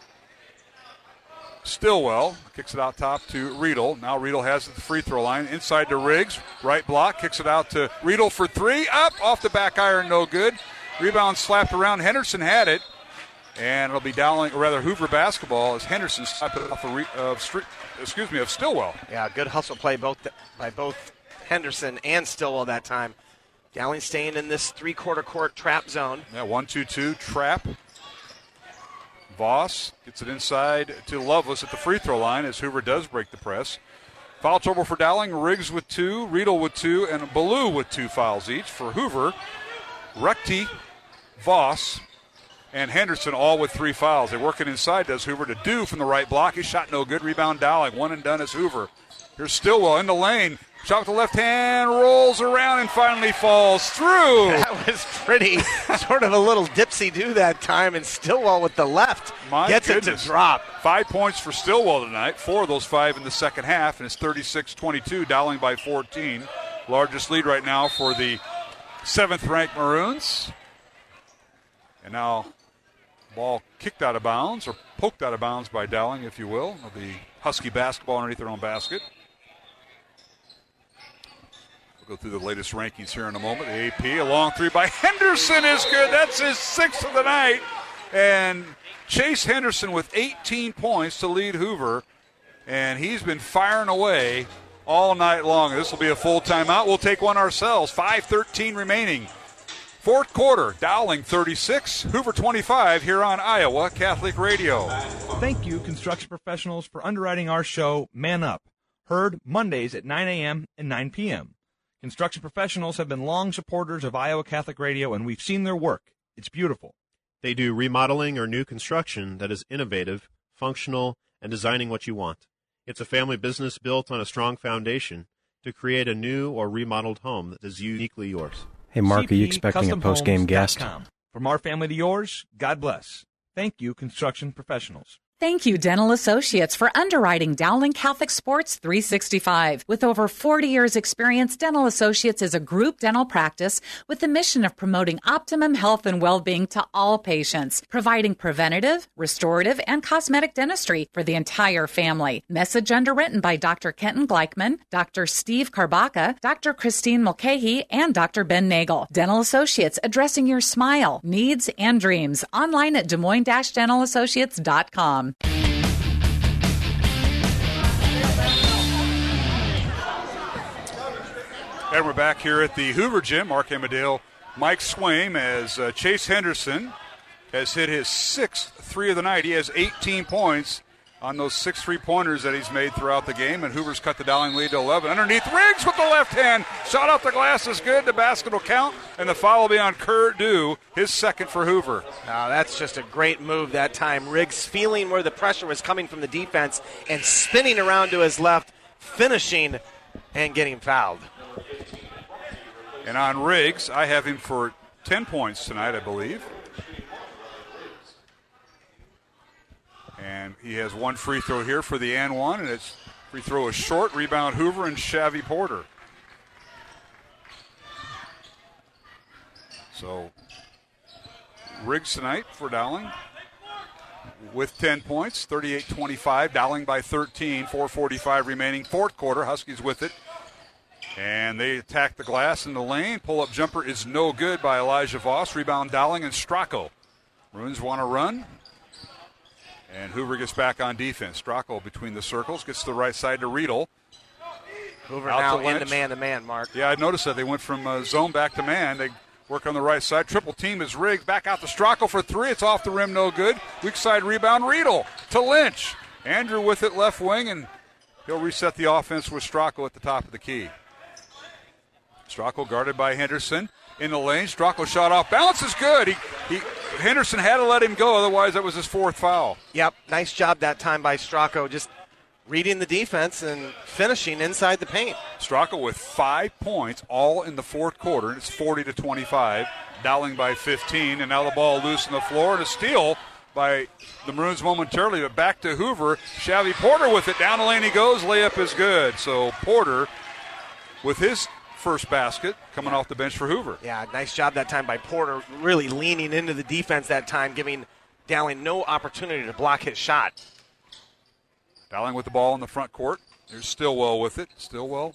Stillwell. Kicks it out top to Riedel. Now Riedel has it at the free throw line. Inside to Riggs. Right block. Kicks it out to Riedel for three. Up off the back iron, no good. Rebound slapped around. Henderson had it. And it'll be Dowling, or rather Hoover basketball as Henderson stopped it off of, re, of street, excuse me, of Stillwell. Yeah, good hustle play both by both Henderson and Stillwell that time. Dowling staying in this three-quarter court trap zone. Yeah, one two two trap. Voss gets it inside to Lovelace at the free throw line as Hoover does break the press. Foul trouble for Dowling. Riggs with two, Riedel with two, and Ballou with two fouls each. For Hoover, Ruckte, Voss, and Henderson all with three fouls. They're working inside, does Hoover, to do from the right block. His shot no good. Rebound Dowling. One and done is Hoover. Here's Stillwell in the lane. Shot with the left hand, rolls around, and finally falls through. That was pretty. Sort of a little dipsy-do that time, and Stillwell with the left My gets goodness. it to drop. Five points for Stillwell tonight. Four of those five in the second half, and it's thirty-six twenty-two, Dowling by fourteen. Largest lead right now for the seventh-ranked Maroons. And now ball kicked out of bounds, or poked out of bounds by Dowling, if you will. It'll be Husky basketball underneath their own basket. We'll go through the latest rankings here in a moment. The A P, a long three by Henderson is good. That's his sixth of the night. And Chase Henderson with eighteen points to lead Hoover. And he's been firing away all night long. This will be a full timeout. We'll take one ourselves. five thirteen remaining. Fourth quarter, Dowling thirty-six, Hoover twenty-five here on Iowa Catholic Radio. Thank you, construction professionals, for underwriting our show, Man Up. Heard Mondays at nine a.m. and nine p.m. Construction professionals have been long supporters of Iowa Catholic Radio, and we've seen their work. It's beautiful. They do remodeling or new construction that is innovative, functional, and designing what you want. It's a family business built on a strong foundation to create a new or remodeled home that is uniquely yours. Hey, Mark, are you expecting a post-game guest? From our family to yours, God bless. Thank you, construction professionals. Thank you, Dental Associates, for underwriting Dowling Catholic Sports three sixty-five. With over forty years' experience, Dental Associates is a group dental practice with the mission of promoting optimum health and well-being to all patients, providing preventative, restorative, and cosmetic dentistry for the entire family. Message underwritten by Doctor Kenton Gleichman, Doctor Steve Karbaka, Doctor Christine Mulcahy, and Doctor Ben Nagel. Dental Associates, addressing your smile, needs, and dreams. Online at Des Moines Dental Associates dot com. And we're back here at the Hoover Gym. Mark Amadale, Mike Swaim, as uh, Chase Henderson has hit his sixth three of the night. He has eighteen points on those six three-pointers that he's made throughout the game, and Hoover's cut the Dowling lead to eleven. Underneath, Riggs with the left hand. Shot off the glass is good. The basket will count, and the foul will be on Kurt Dew, his second for Hoover. Now, that's just a great move that time. Riggs feeling where the pressure was coming from the defense and spinning around to his left, finishing and getting fouled. And on Riggs, I have him for ten points tonight, I believe. And he has one free throw here for the and one, and its free throw is short. Rebound Hoover and Shavy Porter. So Riggs tonight for Dowling with ten points, thirty-eight twenty-five. Dowling by thirteen, four forty-five remaining. Fourth quarter, Huskies with it. And they attack the glass in the lane. Pull-up jumper is no good by Elijah Voss. Rebound Dowling and Stracco. Maroons want to run. And Hoover gets back on defense. Stracco between the circles, gets to the right side to Riedel. Hoover now into man-to-man, Mark. Yeah, I noticed that. They went from uh, zone back to man. They work on the right side. Triple team is Riggs. Back out to Stracco for three. It's off the rim, no good. Weak side rebound, Riedel to Lynch. Andrew with it, left wing, and he'll reset the offense with Stracco at the top of the key. Stracco guarded by Henderson. In the lane, Stracco shot off balance is good. He, he Henderson had to let him go, otherwise that was his fourth foul. Yep, nice job that time by Stracco, just reading the defense and finishing inside the paint. Stracco with five points, all in the fourth quarter. It's forty to twenty-five. Dowling by fifteen, and now the ball loose on the floor, and a steal by the Maroons momentarily, but back to Hoover. Shavy Porter with it. Down the lane he goes. Layup is good. So Porter with his first basket coming off the bench for Hoover. Yeah, nice job that time by Porter, really leaning into the defense that time, giving Dowling no opportunity to block his shot. Dowling with the ball in the front court. There's Stillwell with it. Stillwell.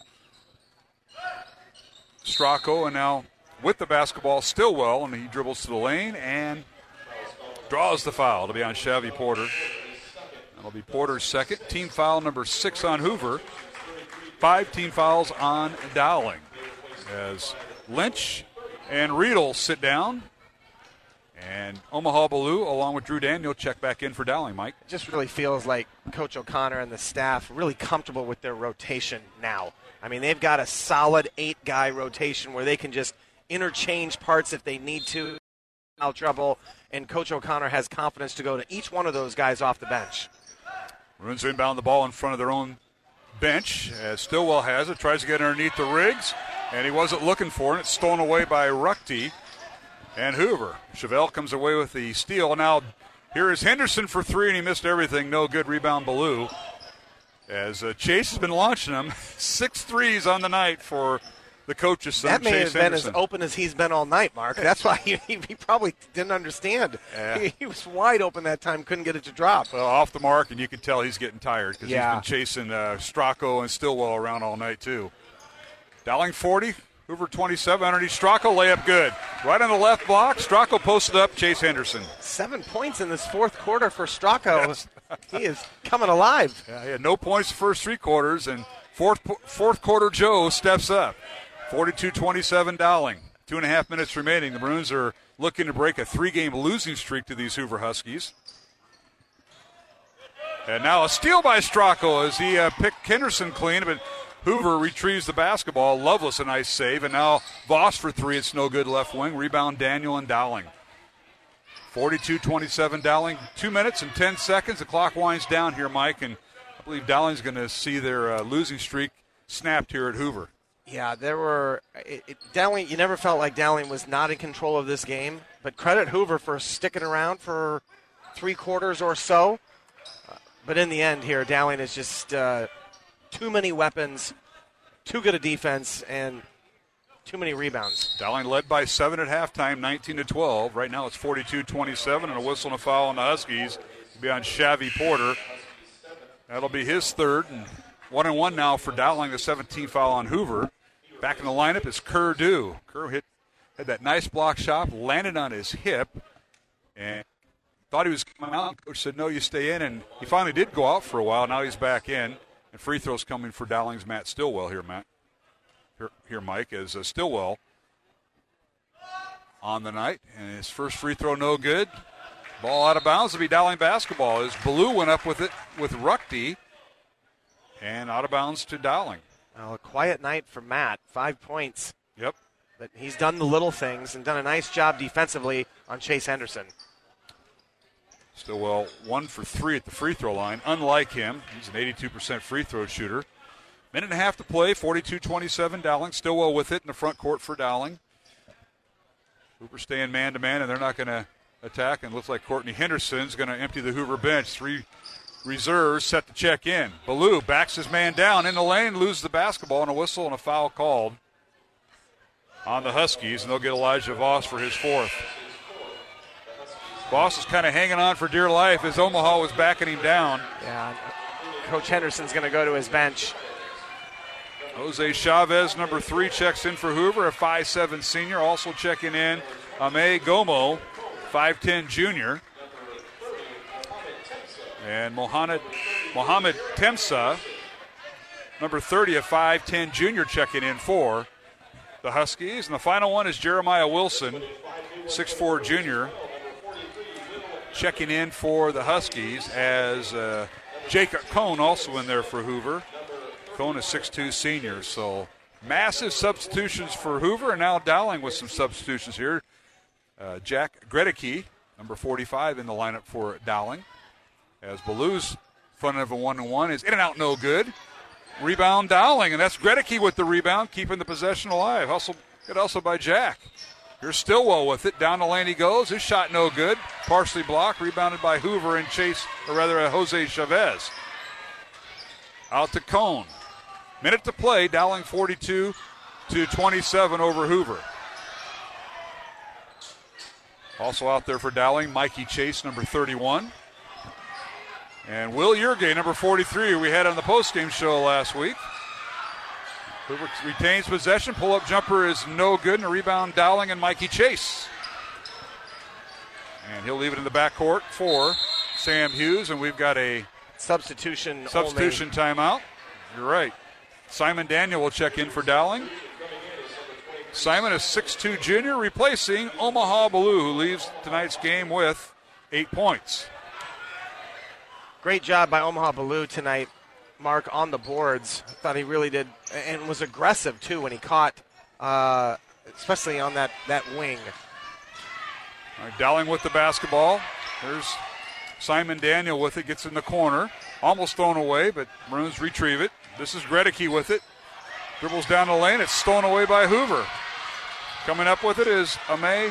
Stracco, and now with the basketball, Stillwell, and he dribbles to the lane and draws the foul to be on Shavy Porter. That'll be Porter's second. Team foul number six on Hoover. Five team fouls on Dowling. As Lynch and Riedel sit down. And Omaha Ballou, along with Drew Daniel, check back in for Dowling, Mike. It just really feels like Coach O'Connor and the staff really comfortable with their rotation now. I mean, they've got a solid eight-guy rotation where they can just interchange parts if they need to. Out trouble, and Coach O'Connor has confidence to go to each one of those guys off the bench. Maroons inbound the ball in front of their own bench as Stillwell has it, tries to get underneath the Riggs, and he wasn't looking for it. It's stolen away by Ruckty and Hoover. Chevelle comes away with the steal. Now here is Henderson for three, and he missed everything. No good. Rebound Ballou. As uh, Chase has been launching them. Six threes on the night for the coach's son, That may Chase have been Henderson. as open as he's been all night, Mark. That's why he, he probably didn't understand. Yeah. He, he was wide open that time, couldn't get it to drop. Well, off the mark, and you can tell he's getting tired because Yeah. he's been chasing uh, Stracco and Stillwell around all night, too. Dowling forty, Hoover twenty-seven. Underneath Stracco, layup good. Right on the left block, Stracco posted up, Chase Henderson. Seven points in this fourth quarter for Stracco. Yes. He is coming alive. Yeah, he had no points the first three quarters, and fourth fourth quarter Joe steps up. forty-two twenty-seven Dowling. Two and a half minutes remaining. The Maroons are looking to break a three-game losing streak to these Hoover Huskies. And now a steal by Stracco as he uh, picked Henderson clean, but Hoover retrieves the basketball. Lovelace, a nice save. And now Voss for three. It's no good left wing. Rebound Daniel and Dowling. forty-two twenty-seven Dowling. Two minutes and ten seconds. The clock winds down here, Mike, and I believe Dowling's going to see their uh, losing streak snapped here at Hoover. Yeah, there were it, it, Dowling. You never felt like Dowling was not in control of this game, but credit Hoover for sticking around for three quarters or so. Uh, but in the end, here Dowling is just uh, too many weapons, too good a defense, and too many rebounds. Dowling led by seven at halftime, nineteen to twelve. Right now it's forty-two twenty-seven, and a whistle and a foul on the Huskies. It'll be on Shavy Porter. That'll be his third, and one and one now for Dowling. The seventeenth foul on Hoover. Back in the lineup is Kerr Dew. Kerr hit, had that nice block shot, landed on his hip, and thought he was coming out. Coach said, no, you stay in, and he finally did go out for a while. Now he's back in, and free throws coming for Dowling's Matt Stillwell here, Matt. Here, here Mike, is uh, Stillwell on the night, and his first free throw no good. Ball out of bounds to be Dowling basketball as Ballou went up with it with Ruckty, and out of bounds to Dowling. Well, a quiet night for Matt. Five points. Yep. But he's done the little things and done a nice job defensively on Chase Henderson. Stillwell one for three at the free throw line. Unlike him, he's an eighty-two percent free throw shooter. Minute and a half to play, forty-two twenty-seven Dowling. Stillwell with it in the front court for Dowling. Hoover staying man-to-man, and they're not going to attack. And it looks like Courtney Henderson's going to empty the Hoover bench. Three reserves set to check in. Ballou backs his man down in the lane, loses the basketball, and a whistle and a foul called on the Huskies, and they'll get Elijah Voss for his fourth. Voss is kind of hanging on for dear life as Omaha was backing him down. Yeah, Coach Henderson's going to go to his bench. Jose Chavez, number three, checks in for Hoover, a five seven senior. Also checking in, Ame Gomo, five ten junior. And Mohamed, Mohamed Temsa, number thirty, a five ten junior, checking in for the Huskies. And the final one is Jeremiah Wilson, six four junior, checking in for the Huskies, as uh, Jacob Cohn also in there for Hoover. Cohn is six two senior, so massive substitutions for Hoover, and now Dowling with some substitutions here. Uh, Jack Gredicke, number forty-five, in the lineup for Dowling. As Ballou's front of a one and one is in and out, no good. Rebound Dowling, and that's Gredicke with the rebound, keeping the possession alive. Hustle, good hustle by Jack. Here's Stillwell with it. Down the lane he goes. His shot no good. Partially blocked. Rebounded by Hoover and Chase, or rather uh, Jose Chavez. Out to Cohn. Minute to play. Dowling forty-two to twenty-seven over Hoover. Also out there for Dowling, Mikey Chase, number thirty-one. And Will Yergay, number forty-three, who we had on the postgame show last week. Hoover retains possession. Pull-up jumper is no good, and a rebound Dowling and Mikey Chase. And he'll leave it in the backcourt for Sam Hughes, and we've got a substitution substitution only. timeout. You're right. Simon Daniel will check in for Dowling. Simon is six two junior, replacing Omaha Ballou, who leaves tonight's game with eight points. Great job by Omaha Ballou tonight, Mark, on the boards. I thought he really did, and was aggressive, too, when he caught, uh, especially on that, that wing. All right, Dowling with the basketball. There's Simon Daniel with it, gets in the corner. Almost thrown away, but Maroons retrieve it. This is Gredicke with it. Dribbles down the lane. It's stolen away by Hoover. Coming up with it is Ame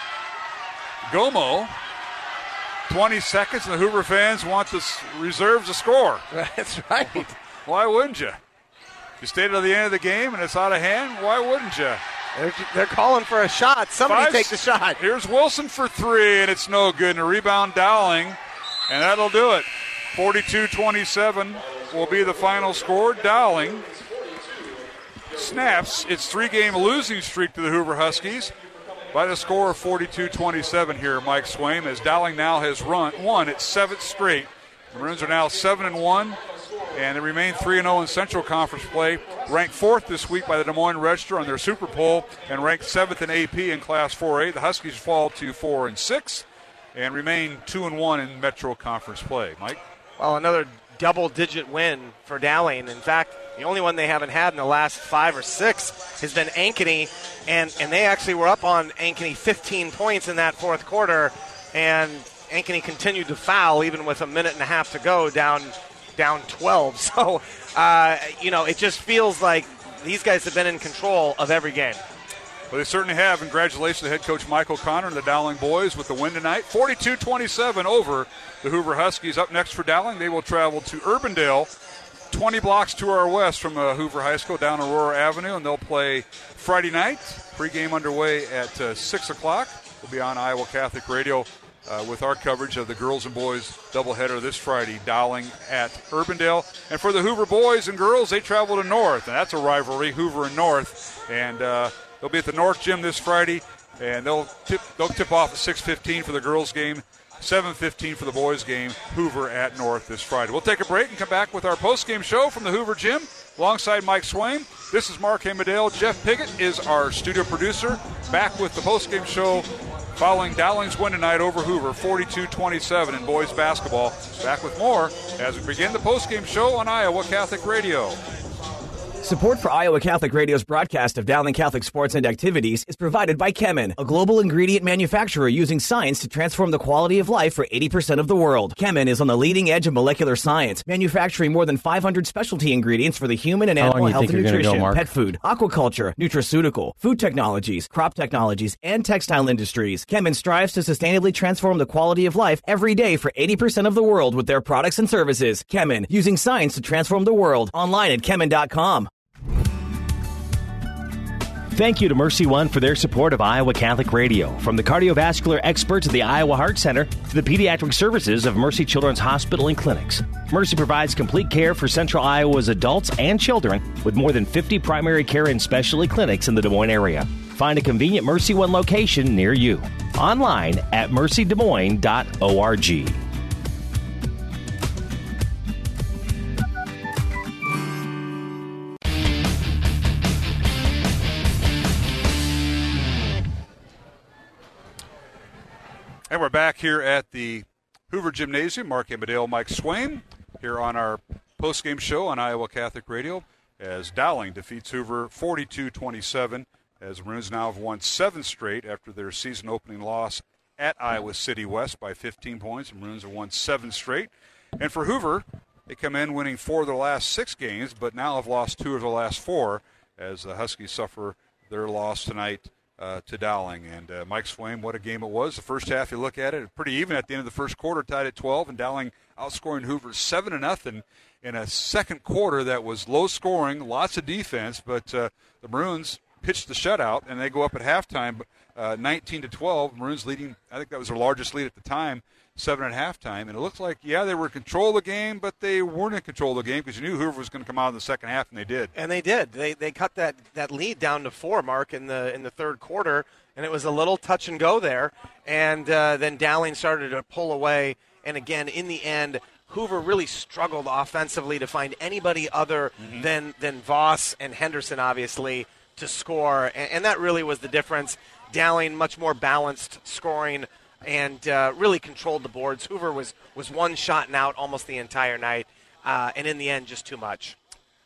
Gomo. twenty seconds, and the Hoover fans want the reserves to score. That's right. Why wouldn't you? You stayed to the end of the game, and it's out of hand. Why wouldn't you? They're, they're calling for a shot. Somebody Five, take the shot. Here's Wilson for three, and it's no good. And a rebound Dowling, and that'll do it. forty-two twenty-seven will be the final score. Dowling snaps its three-game losing streak to the Hoover Huskies by the score of forty-two twenty-seven here, Mike Swaim, as Dowling now has run won its seventh straight. The Maroons are now seven and one, and they remain three and oh in Central Conference play. Ranked fourth this week by the Des Moines Register on their Super Poll, and ranked seventh in A P in Class four A. The Huskies fall to four and six, and remain two and one in Metro Conference play. Mike? Well, another double-digit win for Dowling. In fact, the only one they haven't had in the last five or six has been Ankeny, and, and they actually were up on Ankeny fifteen points in that fourth quarter, and Ankeny continued to foul even with a minute and a half to go, down down twelve. So, uh, you know, it just feels like these guys have been in control of every game. Well, they certainly have. Congratulations to head coach Michael Connor and the Dowling boys with the win tonight. forty-two twenty-seven over the Hoover Huskies. Up next for Dowling, they will travel to Urbandale, twenty blocks to our west from uh, Hoover High School down Aurora Avenue, and they'll play Friday night. Pre-game underway at uh, six o'clock. We'll be on Iowa Catholic Radio uh, with our coverage of the girls and boys doubleheader this Friday, Dowling at Urbandale. And for the Hoover boys and girls, they travel to North, and that's a rivalry, Hoover and North. And uh, they'll be at the North Gym this Friday, and they'll tip they'll tip off at six fifteen for the girls' game, seven fifteen for the boys' game, Hoover at North this Friday. We'll take a break and come back with our post-game show from the Hoover Gym alongside Mike Swaim. This is Mark Hamadale. Jeff Piggott is our studio producer. Back with the post-game show following Dowling's win tonight over Hoover, forty-two twenty-seven in boys basketball. Back with more as we begin the post-game show on Iowa Catholic Radio. Support for Iowa Catholic Radio's broadcast of Dowling Catholic sports and activities is provided by Kemin, a global ingredient manufacturer using science to transform the quality of life for eighty percent of the world. Kemin is on the leading edge of molecular science, manufacturing more than five hundred specialty ingredients for the human and animal health and nutrition, go, pet food, aquaculture, nutraceutical, food technologies, crop technologies, and textile industries. Kemin strives to sustainably transform the quality of life every day for eighty percent of the world with their products and services. Kemin, using science to transform the world. Online at kemin dot com. Thank you to Mercy One for their support of Iowa Catholic Radio. From the cardiovascular experts at the Iowa Heart Center to the pediatric services of Mercy Children's Hospital and Clinics, Mercy provides complete care for Central Iowa's adults and children with more than fifty primary care and specialty clinics in the Des Moines area. Find a convenient Mercy One location near you. Online at mercy des moines dot org. And we're back here at the Hoover Gymnasium. Mark Hamadale, Mike Swaim, here on our post-game show on Iowa Catholic Radio as Dowling defeats Hoover forty-two twenty-seven, as Maroons now have won seven straight after their season-opening loss at Iowa City West by fifteen points. The Maroons have won seven straight. And for Hoover, they come in winning four of their last six games, but now have lost two of their last four as the Huskies suffer their loss tonight Uh, to Dowling. And uh, Mike Swaim, what a game it was. The first half, you look at it, pretty even at the end of the first quarter, tied at twelve, and Dowling outscoring Hoover seven to nothing in a second quarter that was low scoring, lots of defense, but uh, the Maroons pitched the shutout, and they go up at halftime uh, nineteen to twelve. Maroons leading, I think that was their largest lead at the time, seven at halftime. And it looked like, yeah, they were in control of the game, but they weren't in control of the game because you knew Hoover was going to come out in the second half, and they did. And they did. They they cut that, that lead down to four, Mark, in the in the third quarter. and it was a little touch and go there. And uh, then Dowling started to pull away. And again, in the end, Hoover really struggled offensively to find anybody other mm-hmm. than, than Voss and Henderson, obviously, to score. And, and that really was the difference. Dowling, much more balanced scoring and uh, really controlled the boards. Hoover was, was one shot and out almost the entire night. Uh, and in the end, just too much.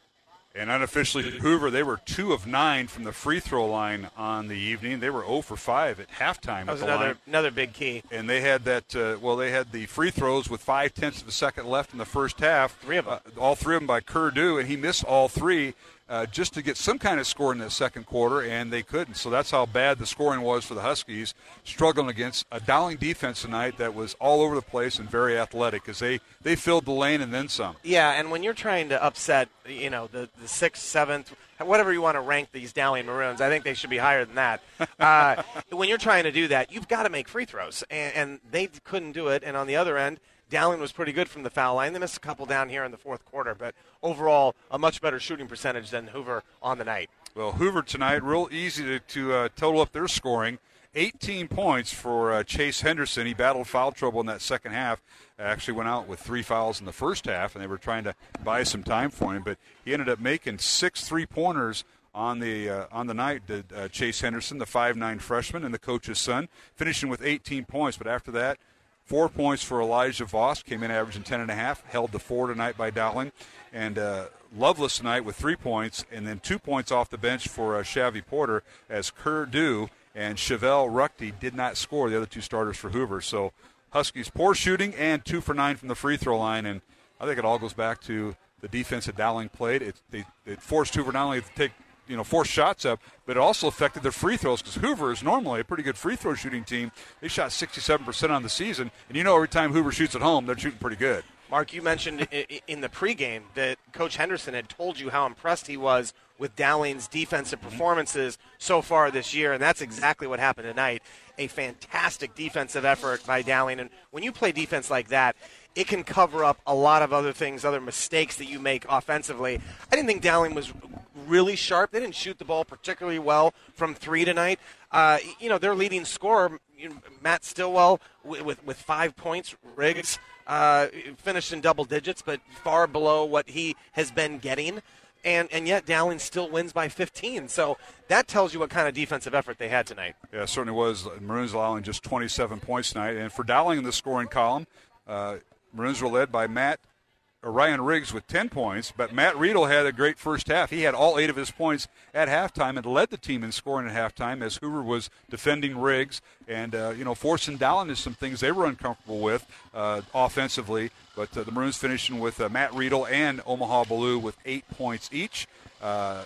And unofficially, Hoover, they were two of nine from the free throw line on the evening. They were zero for five at halftime. That was at the another line. another big key. And they had that. Uh, well, they had the free throws with five tenths of a second left in the first half. Three of them, uh, all three of them by Kerdew, and he missed all three uh, just to get some kind of score in the second quarter, and they couldn't. So that's how bad the scoring was for the Huskies, struggling against a Dowling defense tonight that was all over the place and very athletic because they they filled the lane and then some. Yeah, and when you're trying to upset, you know, the the sixth, seventh, whatever you want to rank these Dowling Maroons, I think they should be higher than that. Uh, when you're trying to do that, you've got to make free throws, and, and they couldn't do it. And on the other end, Dowling was pretty good from the foul line. They missed a couple down here in the fourth quarter, but overall, a much better shooting percentage than Hoover on the night. Well, Hoover tonight, real easy to, to uh, total up their scoring. eighteen points for uh, Chase Henderson. He battled foul trouble in that second half. Actually went out with three fouls in the first half, and they were trying to buy some time for him. But he ended up making six three-pointers on the uh, on the night, did uh, Chase Henderson, the five nine freshman and the coach's son, finishing with eighteen points. But after that, four points for Elijah Voss, came in averaging ten and a half, held the four tonight by Dowling. And uh, Lovelace tonight with three points, and then two points off the bench for uh, Shavy Porter as Kerdew and Chevelle Ruckty did not score, the other two starters for Hoover. So Huskies poor shooting and two for nine from the free throw line, and I think it all goes back to the defense that Dowling played. It, they, it forced Hoover not only to take you know four shots up, but it also affected their free throws because Hoover is normally a pretty good free throw shooting team. They shot sixty-seven percent on the season, and you know every time Hoover shoots at home, they're shooting pretty good. Mark, you mentioned in the pregame that Coach Henderson had told you how impressed he was with Dowling's defensive performances so far this year, and that's exactly what happened tonight. A fantastic defensive effort by Dowling, and when you play defense like that, it can cover up a lot of other things, other mistakes that you make offensively. I didn't think Dowling was really sharp. They didn't shoot the ball particularly well from three tonight. Uh, you know, their leading scorer, you know, Matt Stillwell, with, with, with five points. Riggs uh, finished in double digits, but far below what he has been getting. And and yet Dowling still wins by fifteen. So that tells you what kind of defensive effort they had tonight. Yeah, it certainly was. Maroons allowing just twenty-seven points tonight. And for Dowling in the scoring column, uh, Maroons were led by Matt or Ryan Riggs with ten points, but Matt Riedel had a great first half. He had all eight of his points at halftime and led the team in scoring at halftime as Hoover was defending Riggs and, uh, you know, forcing Dowling into some things they were uncomfortable with uh, offensively. But uh, the Maroons finishing with uh, Matt Riedel and Omaha Ballou with eight points each. Uh,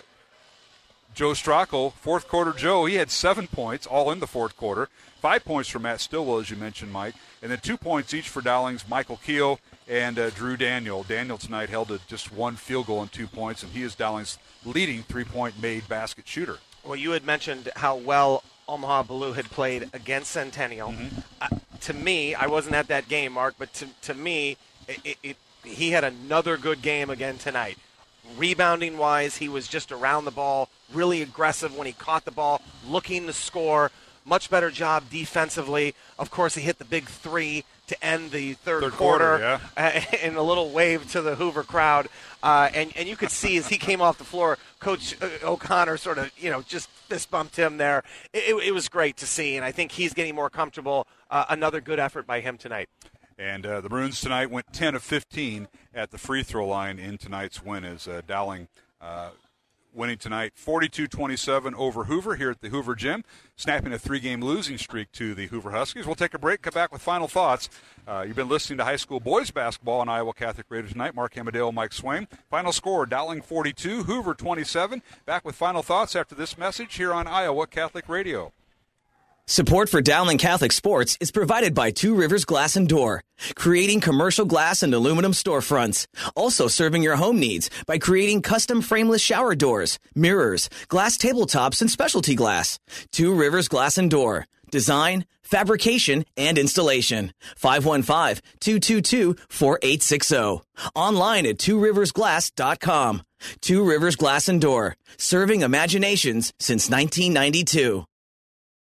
Joe Strackel, fourth quarter Joe, he had seven points, all in the fourth quarter. Five points for Matt Stillwell, as you mentioned, Mike. And then two points each for Dowling's Michael Keogh and uh, Drew Daniel. Daniel tonight held to just one field goal and two points, and he is Dowling's leading three-point made basket shooter. Well, you had mentioned how well Omaha Ballou had played against Centennial. Mm-hmm. Uh, to me, I wasn't at that game, Mark, but to, to me, it, it, it, he had another good game again tonight. Rebounding-wise, he was just around the ball, really aggressive when he caught the ball, looking to score. Much better job defensively. Of course, he hit the big three to end the third, third quarter, quarter yeah. uh, and a little wave to the Hoover crowd. Uh, and, and you could see as he came off the floor, Coach O'Connor sort of, you know, just fist bumped him there. It, it, it was great to see, and I think he's getting more comfortable. Uh, another good effort by him tonight. And uh, the Maroons tonight went ten of fifteen at the free throw line in tonight's win as uh, Dowling uh, winning tonight forty-two twenty-seven over Hoover here at the Hoover Gym, snapping a three-game losing streak to the Hoover Huskies. We'll take a break, come back with final thoughts. Uh, you've been listening to high school boys basketball on Iowa Catholic Radio tonight. Mark Amadeo, Mike Swain. Final score, Dowling forty-two, Hoover twenty-seven. Back with final thoughts after this message here on Iowa Catholic Radio. Support for Dowling Catholic Sports is provided by Two Rivers Glass and Door, creating commercial glass and aluminum storefronts. Also serving your home needs by creating custom frameless shower doors, mirrors, glass tabletops, and specialty glass. Two Rivers Glass and Door. Design, fabrication, and installation. five one five, two two two, four eight six zero. Online at two rivers glass dot com. Two Rivers Glass and Door. Serving imaginations since nineteen ninety-two.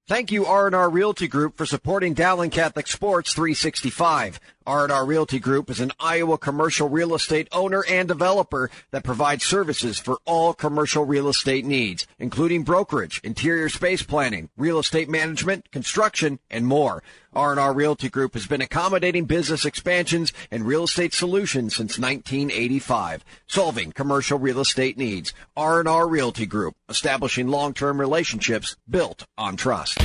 Thank you, R and R Realty Group, for supporting Dowling Catholic Sports three sixty-five. R and R Realty Group is an Iowa commercial real estate owner and developer that provides services for all commercial real estate needs, including brokerage, interior space planning, real estate management, construction, and more. R and R Realty Group has been accommodating business expansions and real estate solutions since nineteen eighty-five, solving commercial real estate needs. R and R Realty Group, establishing long-term relationships built on trust.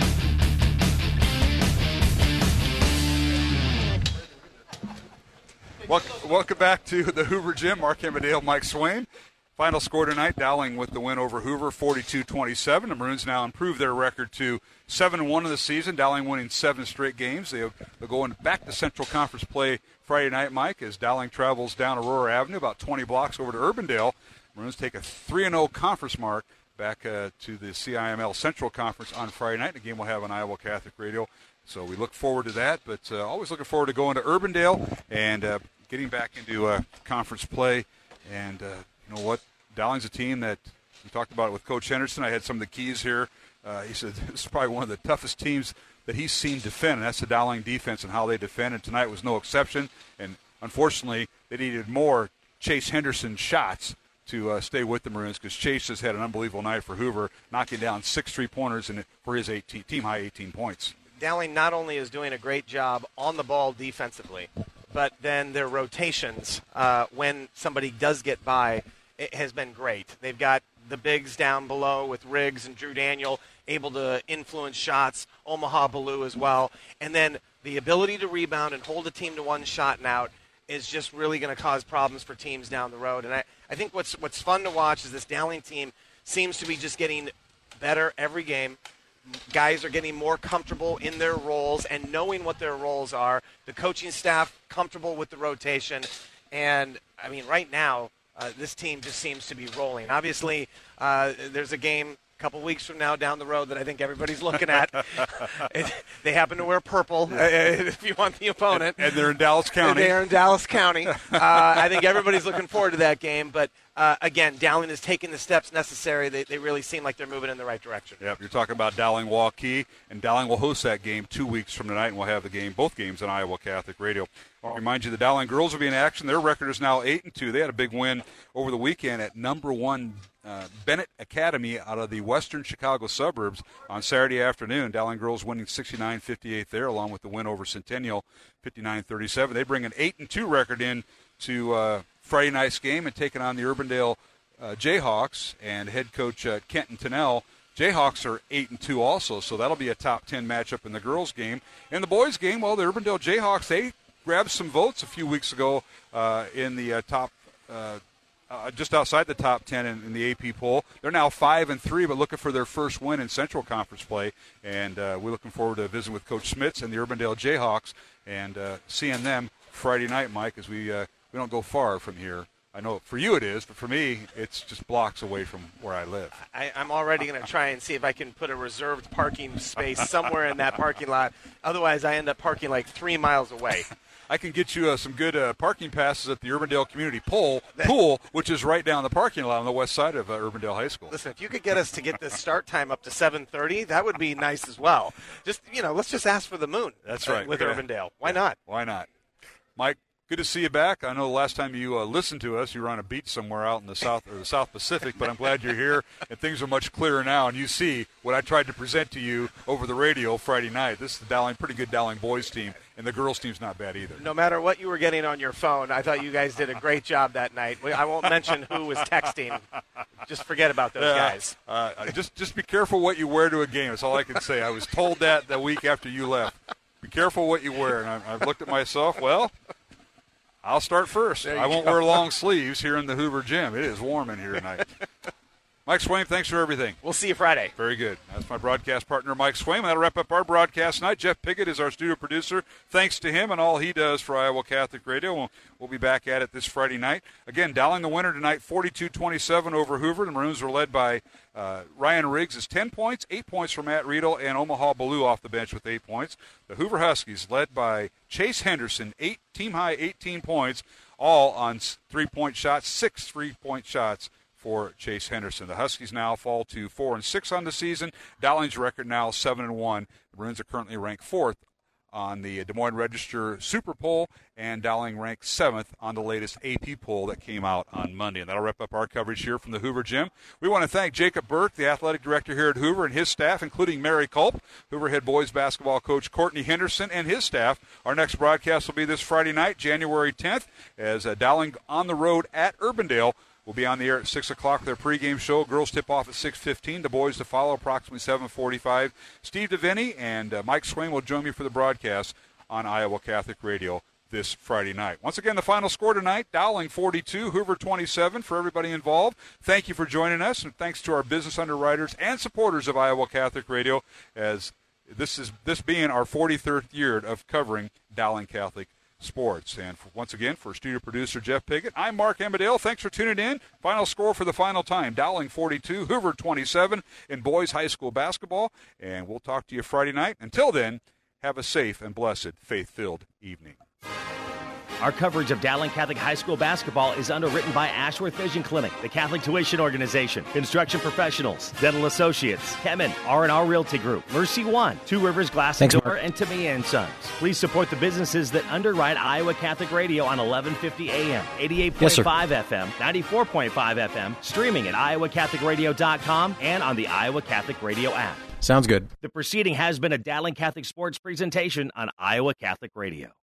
Welcome, welcome back to the Hoover Gym. Mark Amadale, Mike Swain. Final score tonight, Dowling with the win over Hoover, forty-two twenty-seven. The Maroons now improve their record to seven and one in the season. Dowling winning seven straight games. They'll go in back to Central Conference play Friday night, Mike, as Dowling travels down Aurora Avenue, about twenty blocks over to Urbandale. Maroons take a three and oh conference mark back uh, to the C I M L Central Conference on Friday night. The game will have on Iowa Catholic Radio. So we look forward to that, but uh, always looking forward to going to Urbandale and uh, getting back into uh, conference play. And uh, you know what? Dowling's a team that we talked about it with Coach Henderson. I had some of the keys here. Uh, he said this is probably one of the toughest teams that he's seen defend, and that's the Dowling defense and how they defend. And tonight was no exception. And unfortunately, they needed more Chase Henderson shots to uh, stay with the Maroons, because Chase has had an unbelievable night for Hoover, knocking down six three-pointers and for his eighteen, team-high eighteen points. Dowling not only is doing a great job on the ball defensively, but then their rotations, uh, when somebody does get by, it has been great. They've got the bigs down below with Riggs and Drew Daniel able to influence shots, Omaha Baloo as well. And then the ability to rebound and hold a team to one shot and out is just really going to cause problems for teams down the road. And I, I think what's what's fun to watch is this Dowling team seems to be just getting better every game. Guys are getting more comfortable in their roles and knowing what their roles are. The coaching staff comfortable with the rotation. And, I mean, right now, uh, this team just seems to be rolling. Obviously, uh, there's a game a couple weeks from now down the road that I think everybody's looking at. it, they happen to wear purple uh, if you want the opponent. And, and they're in Dallas County. They're in Dallas County. Uh, I think everybody's looking forward to that game. But, uh, again, Dowling is taking the steps necessary. They, they really seem like they're moving in the right direction. Yep, you're talking about Dowling Waukee, and Dowling will host that game two weeks from tonight, and we'll have the game, both games on Iowa Catholic Radio. I'll remind you the Dowling girls will be in action. Their record is now eight and two. They had a big win over the weekend at number one uh, Bennett Academy out of the western Chicago suburbs on Saturday afternoon. Dowling girls winning sixty-nine fifty-eight there, along with the win over Centennial, fifty-nine thirty-seven. They bring an eight and two record in to uh, Friday night's game and taking on the Urbandale uh, Jayhawks and head coach uh, Kenton Tennell. Jayhawks are eight and two also, so that'll be a top ten matchup in the girls' game. In the boys' game, well, the Urbandale Jayhawks, they grabbed some votes a few weeks ago uh, in the uh, top, uh, uh, just outside the top ten in, in the A P poll. They're now five and three, but looking for their first win in Central Conference play. And uh, we're looking forward to visiting with Coach Smits and the Urbandale Jayhawks and uh, seeing them Friday night, Mike, as we uh, we don't go far from here. I know for you it is, but for me, it's just blocks away from where I live. I, I'm already going to try and see if I can put a reserved parking space somewhere in that parking lot. Otherwise, I end up parking like three miles away. I can get you uh, some good uh, parking passes at the Urbandale Community Pool, pool, which is right down the parking lot on the west side of uh, Urbandale High School. Listen, if you could get us to get the start time up to seven thirty, that would be nice as well. Just, you know, let's just ask for the moon. That's right. Uh, with yeah. Urbandale. Why yeah. not? Why not? Mike, good to see you back. I know the last time you uh, listened to us, you were on a beach somewhere out in the South or the South Pacific, but I'm glad you're here, and things are much clearer now, and you see what I tried to present to you over the radio Friday night. This is the Dowling, pretty good Dowling boys team, and the girls team's not bad either. No matter what you were getting on your phone, I thought you guys did a great job that night. I won't mention who was texting. Just forget about those uh, guys. Uh, just, just be careful what you wear to a game. That's all I can say. I was told that the week after you left. Be careful what you wear, and I, I've looked at myself, well, I'll start first. I won't go. wear long sleeves here in the Hoover Gym. It is warm in here tonight. Mike Swain, thanks for everything. We'll see you Friday. Very good. That's my broadcast partner, Mike Swain. That'll wrap up our broadcast tonight. Jeff Piggott is our studio producer. Thanks to him and all he does for Iowa Catholic Radio. We'll, we'll be back at it this Friday night. Again, Dowling the winner tonight, forty-two twenty-seven over Hoover. The Maroons are led by uh, Ryan Riggs is ten points, eight points for Matt Riedel, and Omaha Baloo off the bench with eight points. The Hoover Huskies led by Chase Henderson, eight team-high eighteen points, all on three-point shots, six three-point shots for Chase Henderson. The Huskies now fall to four and six on the season. Dowling's record now seven and one. The Maroons are currently ranked fourth on the Des Moines Register Super Poll, and Dowling ranked seventh on the latest A P poll that came out on Monday. And that'll wrap up our coverage here from the Hoover Gym. We want to thank Jacob Burke, the athletic director here at Hoover, and his staff, including Mary Culp, Hoover head boys basketball coach Courtney Henderson, and his staff. Our next broadcast will be this Friday night, January tenth, as uh, Dowling on the road at Urbandale. We'll be on the air at six o'clock with their pregame show. Girls tip off at six fifteen. The boys to follow approximately seven forty-five. Steve DeVinny and uh, Mike Swain will join me for the broadcast on Iowa Catholic Radio this Friday night. Once again, the final score tonight, Dowling forty-two, Hoover twenty-seven. For everybody involved, thank you for joining us, and thanks to our business underwriters and supporters of Iowa Catholic Radio, as this is this being our forty-third year of covering Dowling Catholic sports. And for, once again, for studio producer Jeff Piggott, I'm Mark Emmerdale. Thanks for tuning in. Final score for the final time, Dowling forty-two, Hoover twenty-seven in boys high school basketball. And we'll talk to you Friday night. Until then, have a safe and blessed, faith-filled evening. Our coverage of Dowling Catholic High School basketball is underwritten by Ashworth Vision Clinic, the Catholic Tuition Organization, Construction Professionals, Dental Associates, Kemen, R and R Realty Group, Mercy One, Two Rivers Glass and Door, and Tamia and Sons. Please support the businesses that underwrite Iowa Catholic Radio on eleven fifty A M, eighty-eight point five yes, F M, ninety-four point five F M, streaming at iowa catholic radio dot com and on the Iowa Catholic Radio app. Sounds good. The proceeding has been a Dowling Catholic Sports presentation on Iowa Catholic Radio.